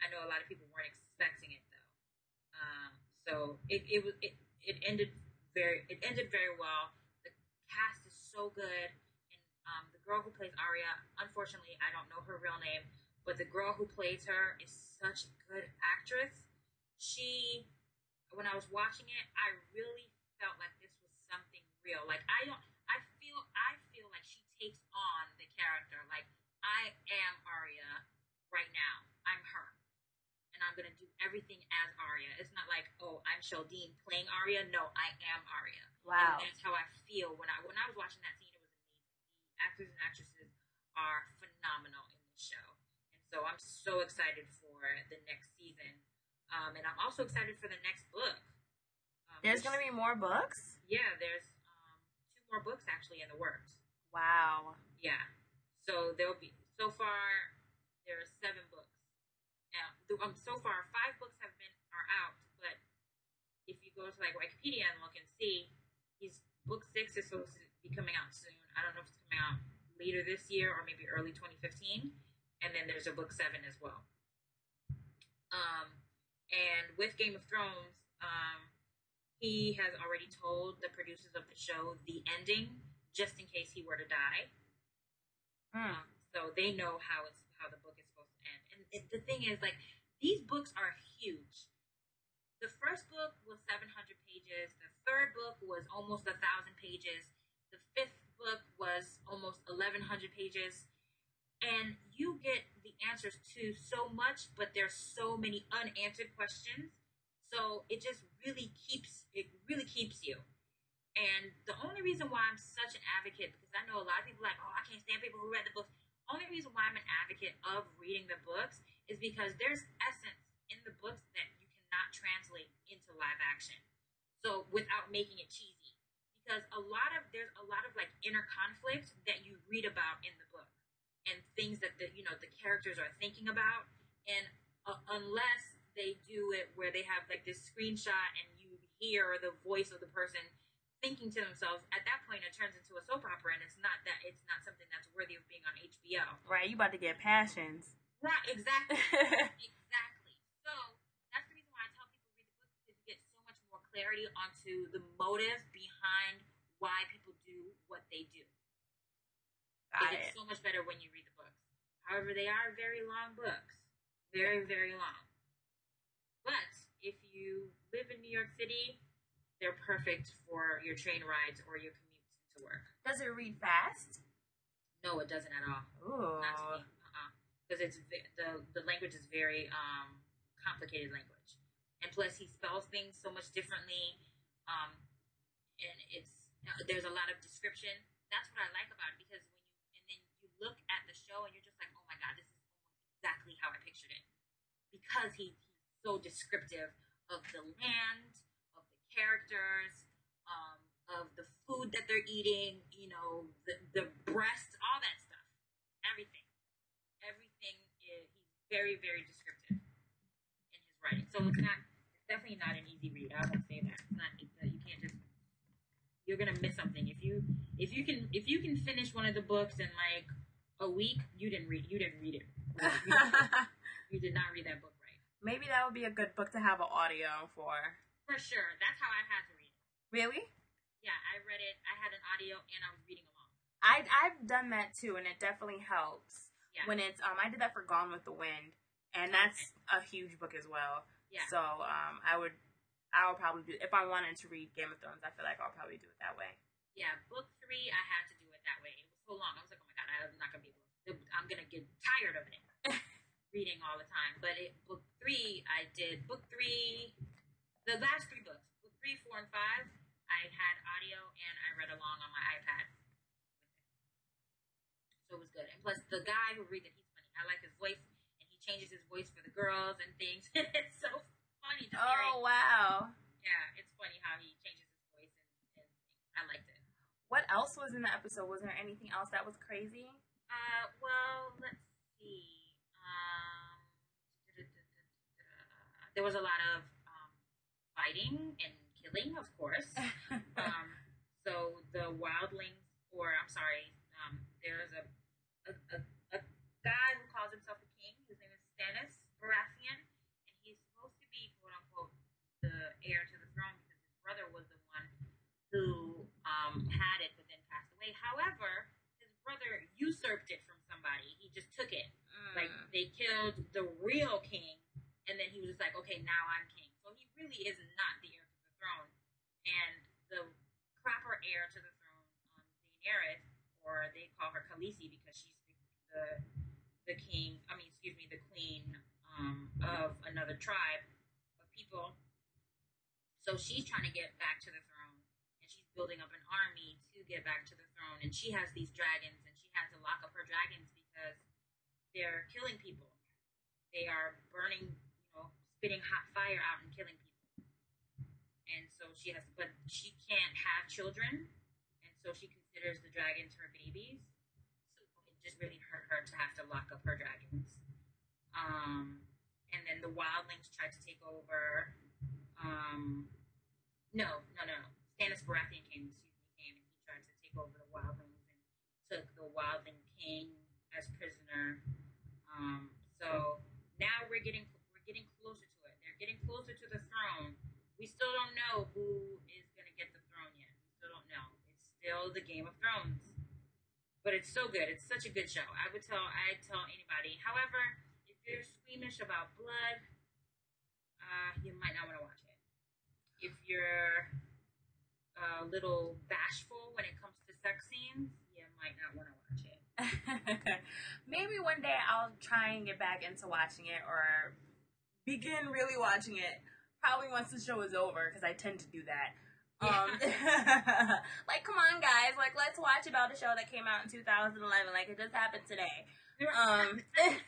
I know a lot of people weren't expecting it though. Um, so it it was it, it ended very it ended very well. The cast is so good, and um, the girl who plays Arya, unfortunately, I don't know her real name, but the girl who plays her is such a good actress. She, when I was watching it, I really felt like this was something real. Like I don't, I feel, I feel like she takes on the character. Like I am Arya right now. I'm her, and I'm gonna do everything as Arya. It's not like, oh, I'm Sheldine playing Arya. No, I am Arya. Wow. And that's how I feel when I when I was watching that scene. It was amazing. The actors and actresses are phenomenal in this show, and so I'm so excited for the next season. Um, and I'm also excited for the next book. Um, There's which, gonna be more books? Yeah, there's um, two more books actually in the works. Wow. Yeah. So there'll be so far there are seven books. Now, the, um, so far five books have been are out, but if you go to like Wikipedia and look and see, he's book six is supposed to be coming out soon. I don't know if it's coming out later this year or maybe early twenty fifteen. And then there's a book seven as well. Um, and with Game of Thrones, um, he has already told the producers of the show the ending, just in case he were to die. Mm. Um, so they know how it's how the book is supposed to end. And it, the thing is, like, these books are huge. The first book was seven hundred pages. The third book was almost a thousand pages. The fifth book was almost eleven hundred pages. And you get the answers to so much, but there's so many unanswered questions. So it just really keeps it really keeps you. And the only reason why I'm such an advocate, because I know a lot of people are like, oh, I can't stand people who read the books. Only reason why I'm an advocate of reading the books is because there's essence in the books that you cannot translate into live action. So without making it cheesy, because a lot of there's a lot of like inner conflict that you read about in the book, and things that the you know the characters are thinking about, and uh, unless they do it where they have like this screenshot and you hear the voice of the person thinking to themselves, at that point it turns into a soap opera, and it's not that it's not something that's worthy of being on H B O. Right, you about to get passions. Right, exactly. Exactly. So that's the reason why I tell people read the book, because you get so much more clarity onto the motive behind why people do what they do. Got It's it. so much better when you read the books. However, they are very long books. Very, very long. But if you live in New York City, they're perfect for your train rides or your commutes into work. Does it read fast? No, it doesn't at all. Ooh. Not to me. Uh-uh. Because it's the the language is very um, complicated language, and plus he spells things so much differently. Um, and it's there's a lot of description. That's what I like about it, because when you and then you look at the show and you're just like, oh my god, this is almost exactly how I pictured it, because he, he's so descriptive of the land, of the characters, um, of the food that they're eating, you know, the the breasts, all that stuff, everything, everything is he's very very descriptive in his writing. So it's not it's definitely not an easy read. I won't say that. It's not you can't just you're gonna miss something if you if you can if you can finish one of the books in like a week. You didn't read you didn't read it. You, didn't, you did not read that book right. Maybe that would be a good book to have an audio for. For sure, that's how I had to read it. Really? Yeah, I read it. I had an audio and I was reading along. I I've done that too, and it definitely helps. Yeah. When it's um I did that for Gone with the Wind, and that's a huge book as well. Yeah. So um I would I would probably do if I wanted to read Game of Thrones. I feel like I'll probably do it that way. Yeah, book three, I had to do it that way. It was so long. I was like, oh my god, I'm not gonna be able to. I'm gonna get tired of it reading all the time. But it, book three, I did book three, the last three books, book three, four, and five. I had audio and I read along on my iPad with it. So it was good. And plus, the guy who reads it, he's funny. I like his voice, and he changes his voice for the girls and things. It's so funny. Just Oh hearing, wow! yeah, it's funny how he changes his voice and, and things. I liked it. What else was in the episode? Was there anything else that was crazy? Uh, well, let's see. Um, there was a lot of um, fighting and killing, of course. um, so the wildlings, or I'm sorry, um, there's a, a, a, a guy who calls himself a king. His name is Stannis Baratheon. had it, but then passed away. However, his brother usurped it from somebody. He just took it. Mm. Like, they killed the real king, and then he was just like, okay, now I'm king. So he really is not the heir to the throne. And the proper heir to the throne, um, Daenerys, or they call her Khaleesi because she's the, the, the king, I mean, excuse me, the queen um, of another tribe of people. So she's trying to get back to the throne, and she's building up an army to get back to the throne. And she has these dragons, and she had to lock up her dragons because they're killing people. They are burning, you know, spitting hot fire out and killing people. And so she has to, but she can't have children, and so she considers the dragons her babies. So it just really hurt her to have to lock up her dragons. Um, and then the wildlings tried to take over. Um, no, no, no. Stannis Baratheon came, excuse me, came and he tried to take over the wildlings and took the wildling king as prisoner. Um, so now we're getting we're getting closer to it. They're getting closer to the throne. We still don't know who is going to get the throne yet. We still don't know. It's still the Game of Thrones, but it's so good. It's such a good show. I would tell I tell anybody. However, if you're squeamish about blood, uh, you might not want to watch it. If you're a little bashful when it comes to sex scenes, you might not want to watch it. Maybe one day I'll try and get back into watching it or begin really watching it. Probably once the show is over, because I tend to do that. Yeah. Um, like, come on, guys. Like, let's watch about a show that came out in two thousand eleven. Like, it just happened today. Um,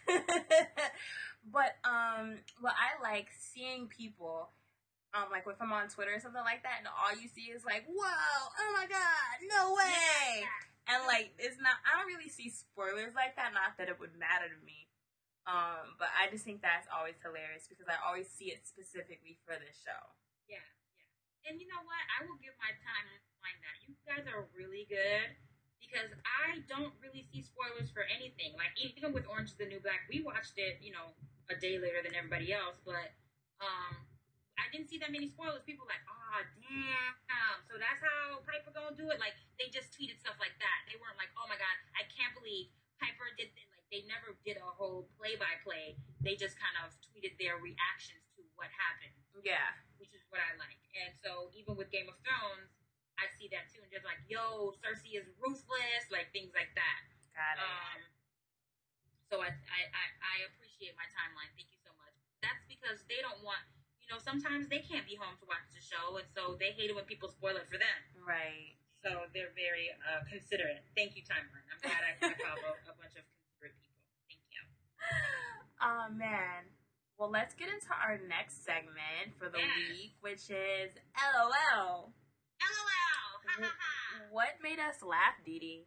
but, um, well, I like seeing people... Um, like if I'm on Twitter or something like that, and all you see is like, whoa, oh my god, no way. Yeah. And like, it's not, I don't really see spoilers like that, not that it would matter to me. Um, but I just think that's always hilarious because I always see it specifically for this show. Yeah, yeah. And you know what? I will give my time to find that. You guys are really good because I don't really see spoilers for anything. Like, even with Orange is the New Black, we watched it, you know, a day later than everybody else, but, um, I didn't see that many spoilers. People were like, oh, damn. So that's how Piper gonna do it? Like, they just tweeted stuff like that. They weren't like, oh my god, I can't believe Piper did this. Like, they never did a whole play-by-play. They just kind of tweeted their reactions to what happened. Yeah. Which is what I like. And so, even with Game of Thrones, I see that too. And just like, yo, Cersei is ruthless. Like, things like that. Got it. Um, so, I, I, I, I appreciate my timeline. Thank you so much. That's because they don't want... You know, sometimes they can't be home to watch the show, and so they hate it when people spoil it for them. Right. So they're very uh, considerate. Thank you, Timeline. I'm glad I, I follow a bunch of considerate people. Thank you. Oh, man. Well, let's get into our next segment for the yes. week, which is L O L. L O L. Ha ha ha. What made us laugh, Dee Dee?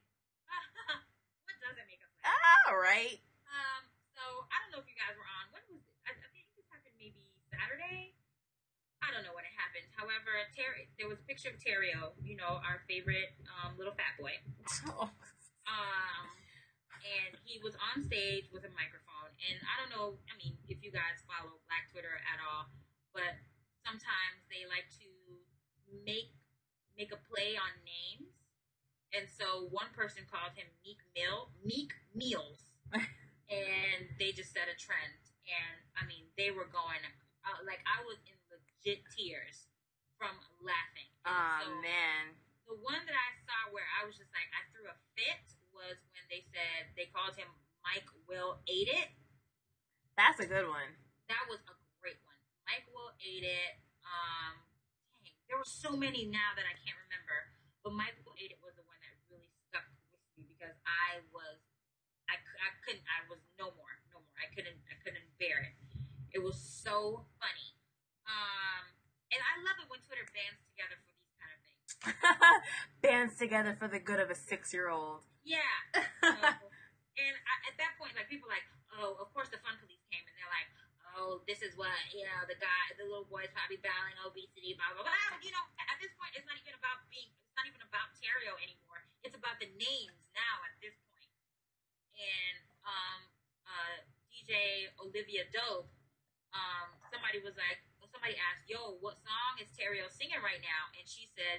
What doesn't make us laugh? All right. Um. So I don't know if you guys were on. When was it? I, I think this happened maybe Saturday. I don't know when it happened. However, Ter- there was a picture of Terrio, you know, our favorite um, little fat boy. Oh. Um, and he was on stage with a microphone. And I don't know, I mean, if you guys follow Black Twitter at all, but sometimes they like to make make a play on names. And so one person called him Meek Mill, Meek Meals. And they just set a trend. And, I mean, they were going... Uh, like, I was in legit tears from laughing. Oh, so man. The one that I saw where I was just like, I threw a fit was when they said, they called him Mike Will Ate It. That's a good one. That was a great one. Mike Will Ate It. Um, dang, there were so many now that I can't remember. But Mike Will Ate It was the one that really stuck with me because I was, I, I couldn't, I was no more, no more. I couldn't, I couldn't bear it. It was so funny. Um, and I love it when Twitter bands together for these kind of things. Bands together for the good of a six-year-old. Yeah. So, and I, at that point, like, people are like, oh, of course the fun police came, and they're like, oh, this is what, you know, the guy, the little boy's probably battling obesity, blah, blah, blah. You know, at this point, it's not even about being, it's not even about Terrio anymore. It's about the names now at this point. And um, uh, D J Olivia Dope, Um, somebody was like, somebody asked, yo, what song is Terrio singing right now? And she said,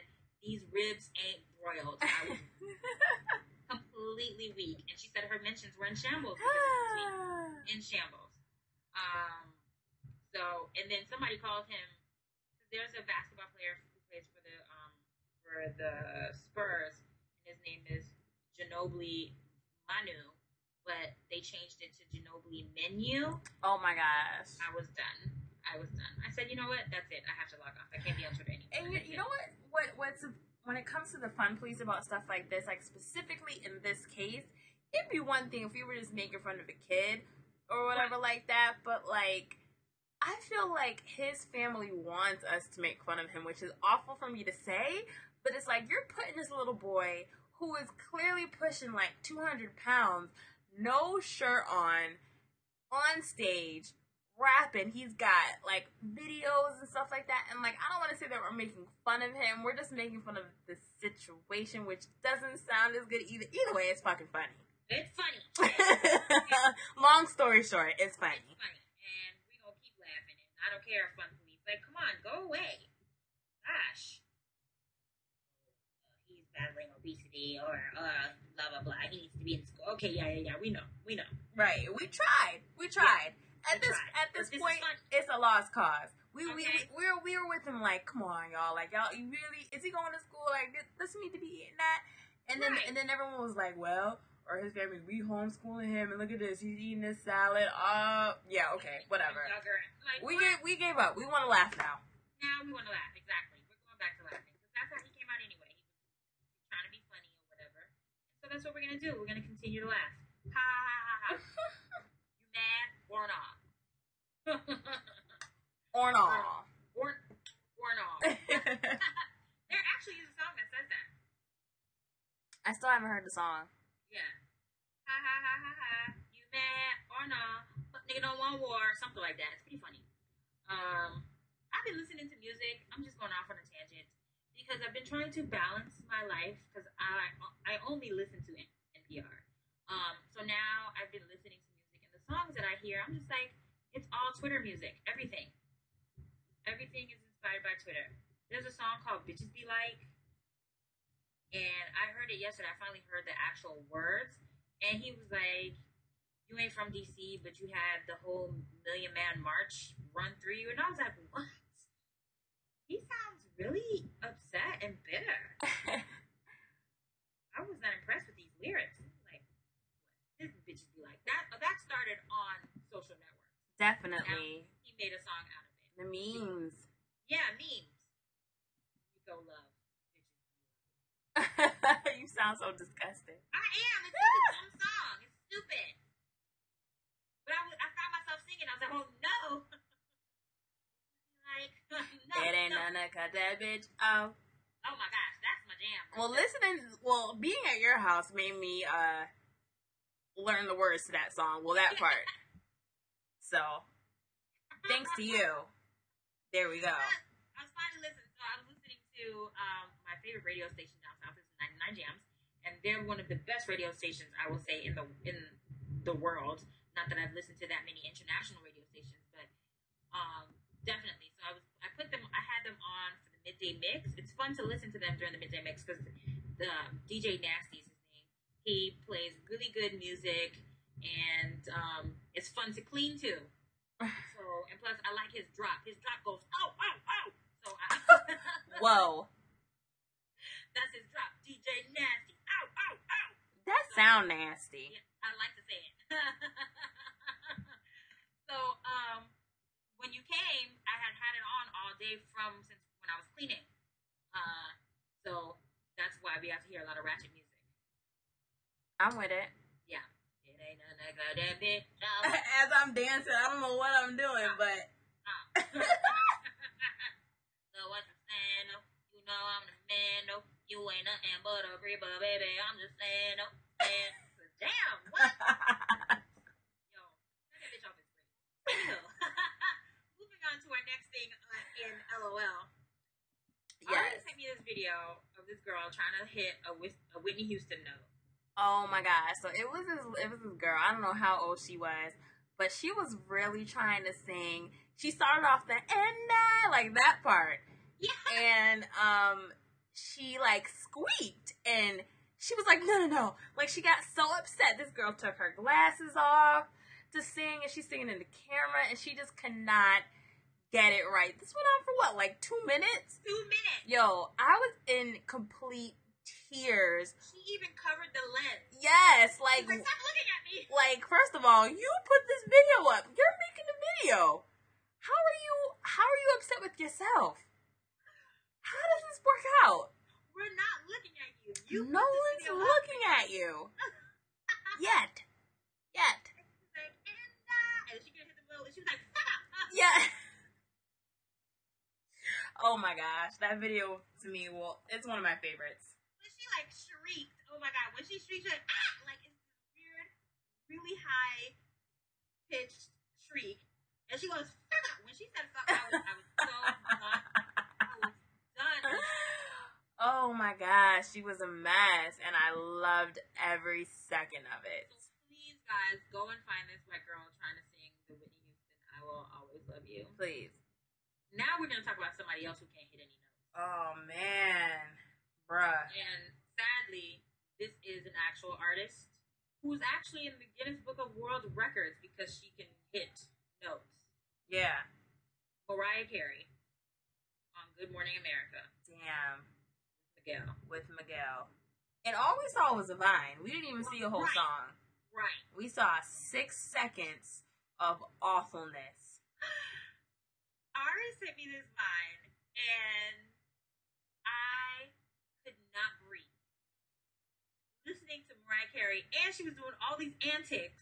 these ribs ain't broiled. I was completely weak. And she said her mentions were in shambles because of his weight. In shambles. Um, so, and then somebody called him, because there's a basketball player who plays for the, um, for the Spurs, and his name is Ginobili Manu, but they changed it to Ginobili Menu. Oh my gosh. I was done. I was done. I said, you know what? That's it. I have to log off. I can't be on Twitter anymore. And you, you know what? What what's when it comes to the fun please about stuff like this, like specifically in this case, it'd be one thing if we were just making fun of a kid or whatever like that, but like I feel like his family wants us to make fun of him, which is awful for me to say, but it's like you're putting this little boy who is clearly pushing like two hundred pounds, no shirt on, on stage, rapping. He's got like videos and stuff like that, and like I don't want to say that we're making fun of him, we're just making fun of the situation, which doesn't sound as good either. Either way, it's fucking funny. It's funny. Long story short, it's funny. It's funny, and we gonna keep laughing. And I don't care if fun police, like, come on, go away. Gosh, uh, he's battling obesity or uh blah blah blah. He needs to be in school. Okay, yeah, yeah, yeah. We know, we know. Right? We tried. We tried. Yeah. At this tried. at this this point, it's a lost cause. We, okay. we we were we were with him like, come on, y'all, like y'all, you really is he going to school? Like, does he need to be eating that? And then right. and then everyone was like, well, or his family, we homeschooling him, and look at this, he's eating this salad. Uh, yeah, okay, whatever. Like, we what? gave we gave up. We want to laugh now. Now we want to laugh. Exactly. We're going back to laughing because that's how he came out anyway. He was trying to be funny or whatever. So that's what we're gonna do. We're gonna continue to laugh. Ha ha ha ha. You mad or not? or not. Or, or not. There actually is a song that says that. I still haven't heard the song. Yeah. Ha ha ha ha ha. You mad or not? But nigga don't want war. Something like that. It's pretty funny. Um, I've been listening to music. I'm just going off on a tangent because I've been trying to balance my life because I I only listen to N P R. Um, so now I've been listening to music and the songs that I hear, I'm just like, it's all Twitter music. Everything. Everything is inspired by Twitter. There's a song called Bitches Be Like. And I heard it yesterday. I finally heard the actual words. And he was like, you ain't from D C, but you had the whole Million Man March run through you. And I was like, what? He sounds really upset and bitter. I was not impressed with these lyrics. I was like, what? This bitches be like. That, that started on social networks. Definitely. Now, he made a song out of it. The memes. Yeah, memes. You go love. You sound so disgusting. I am. It's such a dumb song. It's stupid. But I, was, I found myself singing. I was like, oh no. Like, no. It ain't no. none of cut that bitch. Oh. Oh my gosh, that's my jam. Well, listening, well, being at your house made me uh learn the words to that song. Well, that part. So, thanks to you. There we go. I was finally listening. So I was listening to um, my favorite radio station down south. It's ninety-nine Jams, and they're one of the best radio stations I will say in the in the world. Not that I've listened to that many international radio stations, but um, definitely. So I was I put them. I had them on for the midday mix. It's fun to listen to them during the midday mix because the D J Nasty is his name. He plays really good music, and um, it's fun to clean to. So, and plus, I like his drop. His drop goes, ow, ow, ow. So, I, whoa. That's his drop. D J Nasty. Ow, ow, ow. That so, sound nasty. Yeah, I like to say it. So, um, when you came, I had had it on all day from since when I was cleaning. Uh, so that's why we have to hear a lot of ratchet music. I'm with it. Yeah. It ain't nothing like that bitch. As I'm dancing, I don't know what I'm doing, uh, but. Uh. So what you saying? No, you know I'm the man. No, you ain't nothing but a creeper, baby. I'm just saying. No, man. Damn. What? Yo, turn that bitch off his screen. Anywho, moving on to our next thing uh, in LOL. Yes. Already sent me this video of this girl trying to hit a, a Whitney Houston note. Oh my gosh! So it was this, it was this girl. I don't know how old she was, but she was really trying to sing. She started off the and I like that part, yeah. And um, she like squeaked and she was like, no, no, no. Like she got so upset. This girl took her glasses off to sing and she's singing in the camera and she just could not get it right. This went on for what, like two minutes? Two minutes. Yo, I was in complete tears. She even covered the lens. Yes, like, She's like, stop looking at me. Like, first of all, you put this video up. You're making the video. How are you? How are you upset with yourself? How does this work out? We're not looking at you. You no one's looking up. At you yet. Yet. She's like, and, uh, and she could hit the wheel, and she was like, stop. Yeah. Oh my gosh, that video to me, well, it's one of my favorites. When she like shrieked, oh my god, when she shrieked, she like, ah, like it's this weird, really high pitched shriek, and she goes, fuck. When she said fuck, I was, I was so not, I was done. Oh my gosh, she was a mess, and I loved every second of it. So please, guys, go and find this white girl trying to sing the Whitney Houston "I Will Always Love You." Please. Now we're going to talk about somebody else who can't hit any notes. Oh, man. Bruh. And sadly, this is an actual artist who's actually in the Guinness Book of World Records because she can hit notes. Yeah. Mariah Carey on Good Morning America. Damn. Miguel. With Miguel. And all we saw was a vine. We didn't even see a whole right. song. Right. We saw six seconds of awfulness. Ari sent me this vine, and I could not breathe. Listening to Mariah Carey, and she was doing all these antics.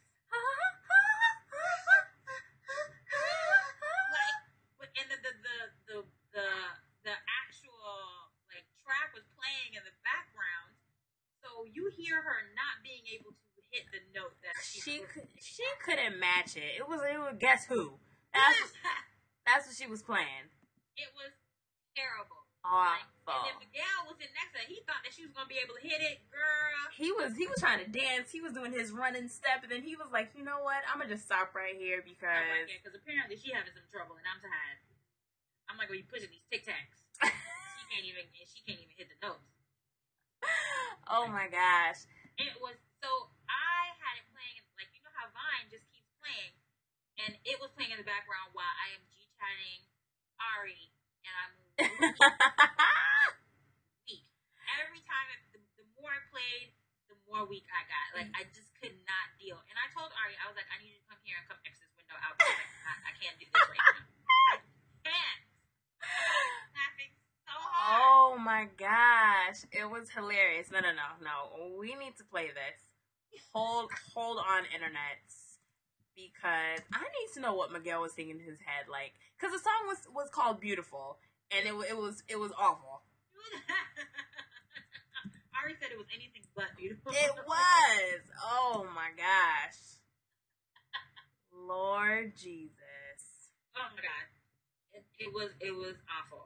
like, and the the, the the the the actual like track was playing in the background, so you hear her not being able to hit the note that she she could, she couldn't match it. It was it was guess who? That's That's what she was playing. It was terrible. Awful. Like, and then Miguel was sitting next to her. He thought that she was gonna be able to hit it, girl. He was he was trying to dance. He was doing his running step, and then he was like, you know what? I'm gonna just stop right here because because apparently she having some trouble, and I'm tired. I'm like, are you pushing these Tic Tacs? she can't even she can't even hit the notes. Oh my gosh! It was so I had it playing like you know how Vine just keeps playing, and it was playing in the background while I am chatting Ari, and I'm weak. Every time, it, the, the more I played, the more weak I got. Like, I just could not deal. And I told Ari, I was like, I need you to come here and come X this window out because I, I can't do this right now. I can't. I was laughing so hard. Oh my gosh. It was hilarious. No, no, no, no. We need to play this. Hold, hold on, internets. Because I need to know what Miguel was thinking in his head, like, because the song was, was called "Beautiful," and it it was it was awful. I already said it was anything but beautiful. It was. Oh my gosh, Lord Jesus. Oh my God, it, it was it was awful.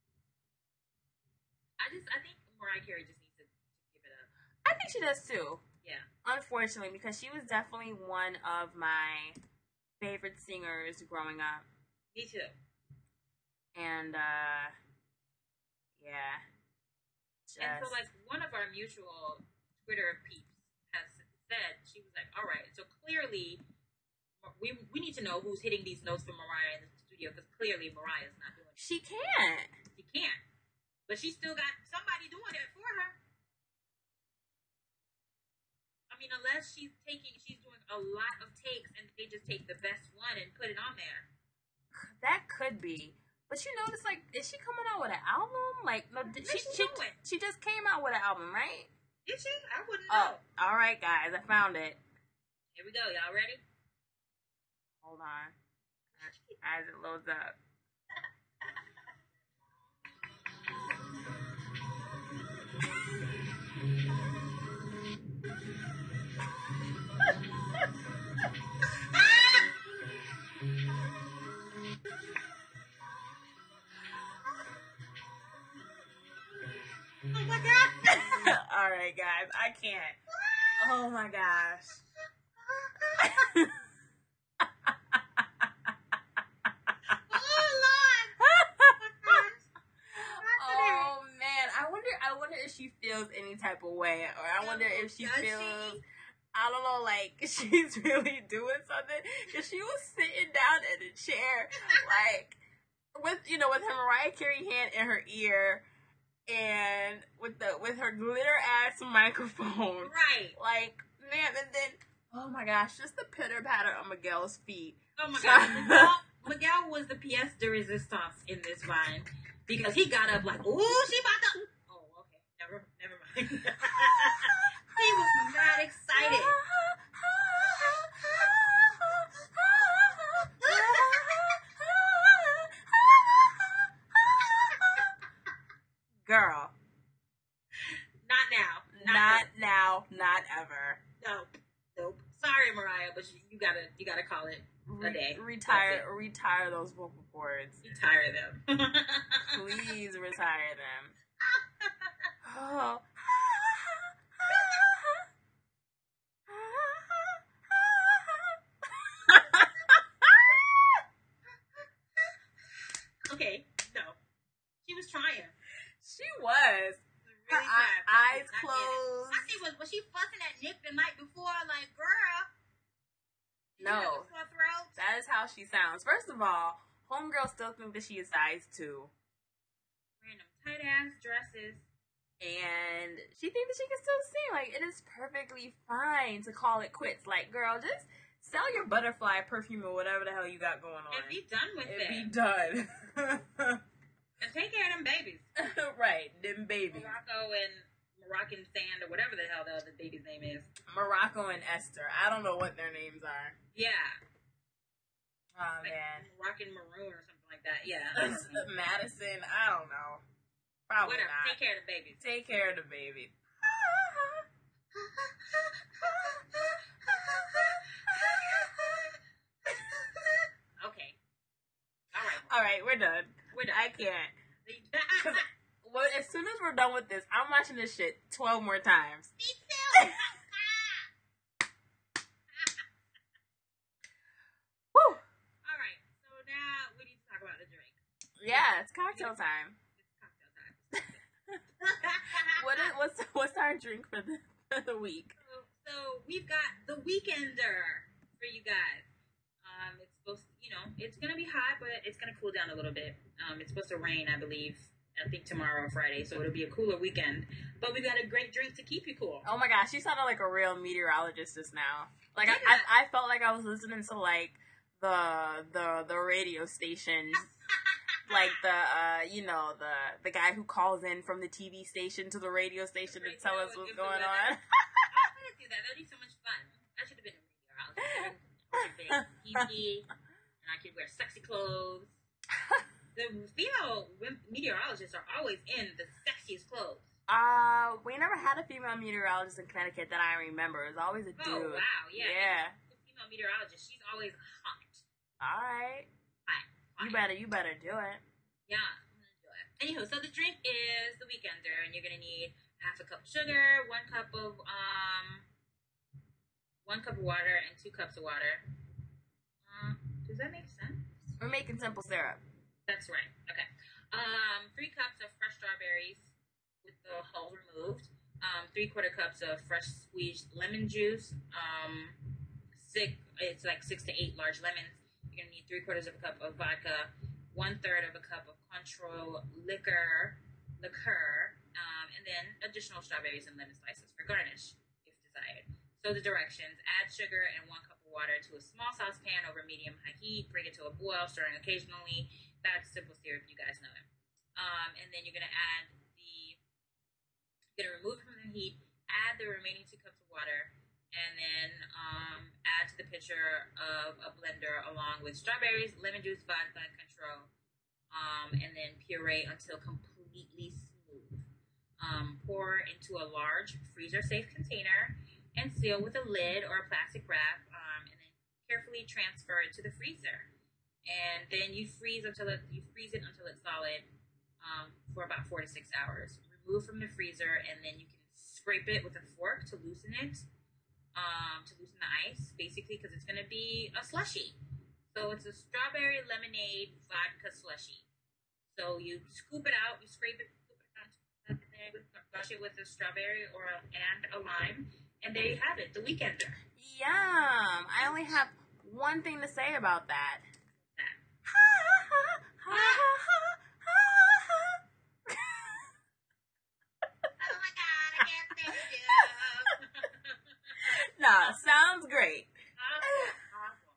I just I think Mariah Carey just needs to, to give it up. I think she does too. Yeah. Unfortunately, because she was definitely one of my favorite singers growing up. Me too. And, uh, yeah. Just... And so, like, one of our mutual Twitter peeps has said, she was like, all right, so clearly, we we need to know who's hitting these notes for Mariah in the studio, because clearly Mariah's not doing it. She can't. She can't. But she still got somebody doing it for her. I mean, unless she's taking, she's doing a lot of takes, and they just take the best one and put it on there. That could be. But you notice, like, is she coming out with an album? Like, no, did she, she, she just came out with an album, right? Did she? I wouldn't Oh, know. all right, guys, I found it. Here we go. Y'all ready? Hold on. As it loads up. Oh my God. All right, guys, I can't. Oh my gosh. Oh Lord. Oh man, I wonder. she feels any type of way, or I wonder Oh, if she does feels. she? I don't know, like, she's really doing something. Because she was sitting down in a chair, like, with, you know, with her Mariah Carey hand in her ear, and with the with her glitter-ass microphone. Right. Like, man, and then, oh my gosh, just the pitter-patter on Miguel's feet. Oh my God. Miguel, Miguel was the pièce de resistance in this vine. Because he got up like, ooh, she about to... Oh, okay. Never, never mind. He was mad excited. Girl. Not now. Not, not now. Not ever. Nope. Nope. Sorry, Mariah, but you, you gotta you gotta call it a day. Re- retire retire those vocal cords. Retire them. Please retire them. Oh. Okay, no. She was trying. She was. Her Really eye, eyes I closed. I see. Was, was she fussing at Nick the night before? Like, girl. Did you have No. a sore throat? That is how she sounds. First of all, homegirl still think that she is size two. Random tight ass dresses. And she thinks that she can still sing. Like, it is perfectly fine to call it quits. Like, girl, just sell your butterfly perfume or whatever the hell you got going on. And be done with and it. be done. And take care of them babies. Right, them babies. Morocco and Moroccan Sand or whatever the hell the other baby's name is. Morocco and Esther. I don't know what their names are. Yeah. Oh, Like man. Moroccan Maroon or something like that. Yeah. Madison, I don't know. Probably Whatever. not. Take care of the babies. Take care of the baby. Okay. All right. All right, we're done. We're done. I can't. Well, as soon as we're done with this, I'm watching this shit twelve more times. Me too. Woo! All right. So now we need to talk about the drink. Yeah, it's cocktail time. It's cocktail time. What is what's what's our drink for the for the week? So, so we've got the Weekender for you guys. Um, it's supposed, to, you know, it's gonna be hot, but it's gonna cool down a little bit. Um, it's supposed to rain, I believe. I think tomorrow or Friday, so it'll be a cooler weekend. But we got a great drink to keep you cool. Oh my gosh, she sounded like a real meteorologist just now. Like Yeah. I, I, I felt like I was listening to like the the the radio station, like the uh you know the the guy who calls in from the T V station to the radio station to tell us what's going on. I want to do that. That'd be so much fun. I should have been a meteorologist. I should have been T V, and I could wear sexy clothes. The female meteorologists are always in the sexiest clothes. Uh, we never had a female meteorologist in Connecticut that I remember. It was always a dude. Oh, wow, yeah. Yeah. The female meteorologist, she's always hot. All right. Hot. hot. You better, you better do it. Yeah, I'm gonna do it. Anywho, so the drink is the Weekender, and you're gonna need half a cup of sugar, one cup of um, one cup of water, and two cups of water. Uh, does that make sense? We're making simple syrup. That's right. Okay. Um, three cups of fresh strawberries with the hull removed. Um, three quarter cups of fresh squeezed lemon juice. Um, six. It's like six to eight large lemons. You're gonna need three quarters of a cup of vodka, one third of a cup of Cointreau liquor, liqueur, um, and then additional strawberries and lemon slices for garnish, if desired. So the directions: add sugar and one cup of water to a small saucepan over medium-high heat. Bring it to a boil, stirring occasionally. That's simple syrup, you guys know it. Um, and then you're gonna add the, you're gonna remove it from the heat, add the remaining two cups of water, and then um, add to the pitcher of a blender along with strawberries, lemon juice, vodka, and Cointreau, um, and then puree until completely smooth. Um, pour into a large freezer-safe container and seal with a lid or a plastic wrap, um, and then carefully transfer it to the freezer. And then you freeze until it you freeze it until it's solid um, for about four to six hours. Remove from the freezer, and then you can scrape it with a fork to loosen it, um, to loosen the ice, basically, because it's going to be a slushie. So it's a strawberry lemonade vodka slushie. So you scoop it out, you scrape it, scoop it out with wash it with a strawberry or a, and a lime. And there you have it, The Weekender. Yum! I only have one thing to say about that. That. Oh my god, I can't stand you. Nah, sounds great. Awful, awful,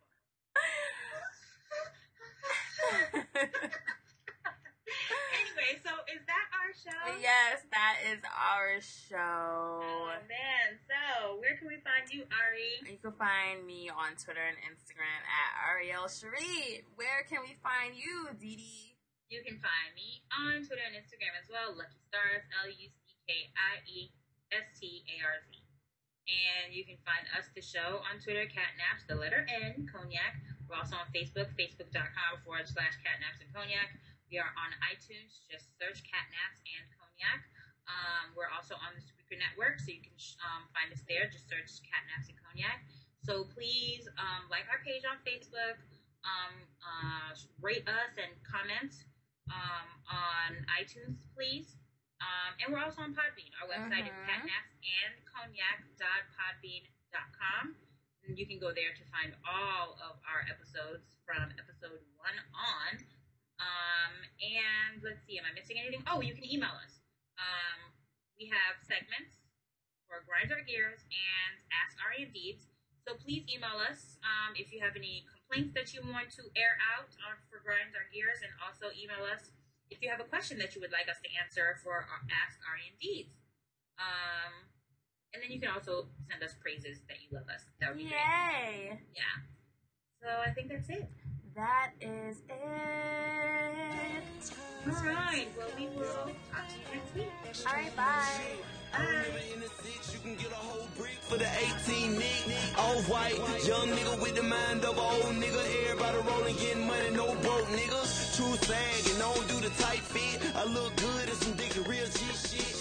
awful. Anyway, so is that our show? Yes, that is our show. Oh man, so where can we find you, Ari? You can find me on Twitter and Instagram at Ariel Shareed. Where can we find you, Dee Dee? You can find me on Twitter and Instagram as well, Lucky Stars, L U C K I E S T A R Z. And you can find us, the show, on Twitter, Catnaps, the letter N, Cognac. We're also on Facebook, facebook.com forward slash Catnaps and Cognac. We are on iTunes, just search Catnaps and Cognac. Um, we're also on the Spreaker Network, so you can um, find us there. Just search Catnaps and Cognac. So please um, like our page on Facebook, um, uh, rate us and comment um, on iTunes, please. Um, and we're also on Podbean. Our website Mm-hmm. is catnaps and cognac dot podbean dot com. And you can go there to find all of our episodes from episode one on. Um, and let's see, am I missing anything? Oh, you can email us. Um, we have segments for Grind Our Gears and Ask Ari and Deeds. So please email us um, if you have any complaints that you want to air out uh, for Grind Our Gears, and also email us if you have a question that you would like us to answer for our Ask Ari and Deeds. Um, and then you can also send us praises that you love us. That would be Yay! great. Yeah. So I think that's it. That is it. All right. Well, we will talk to you next week. All right, bye. In the six, you can get a whole brick for the eighteen nick. All white, young nigga with the mind of a old nigga. Everybody rolling, getting money, no broke niggas. True sag and don't do the tight fit. I look good in some dick and real G shit.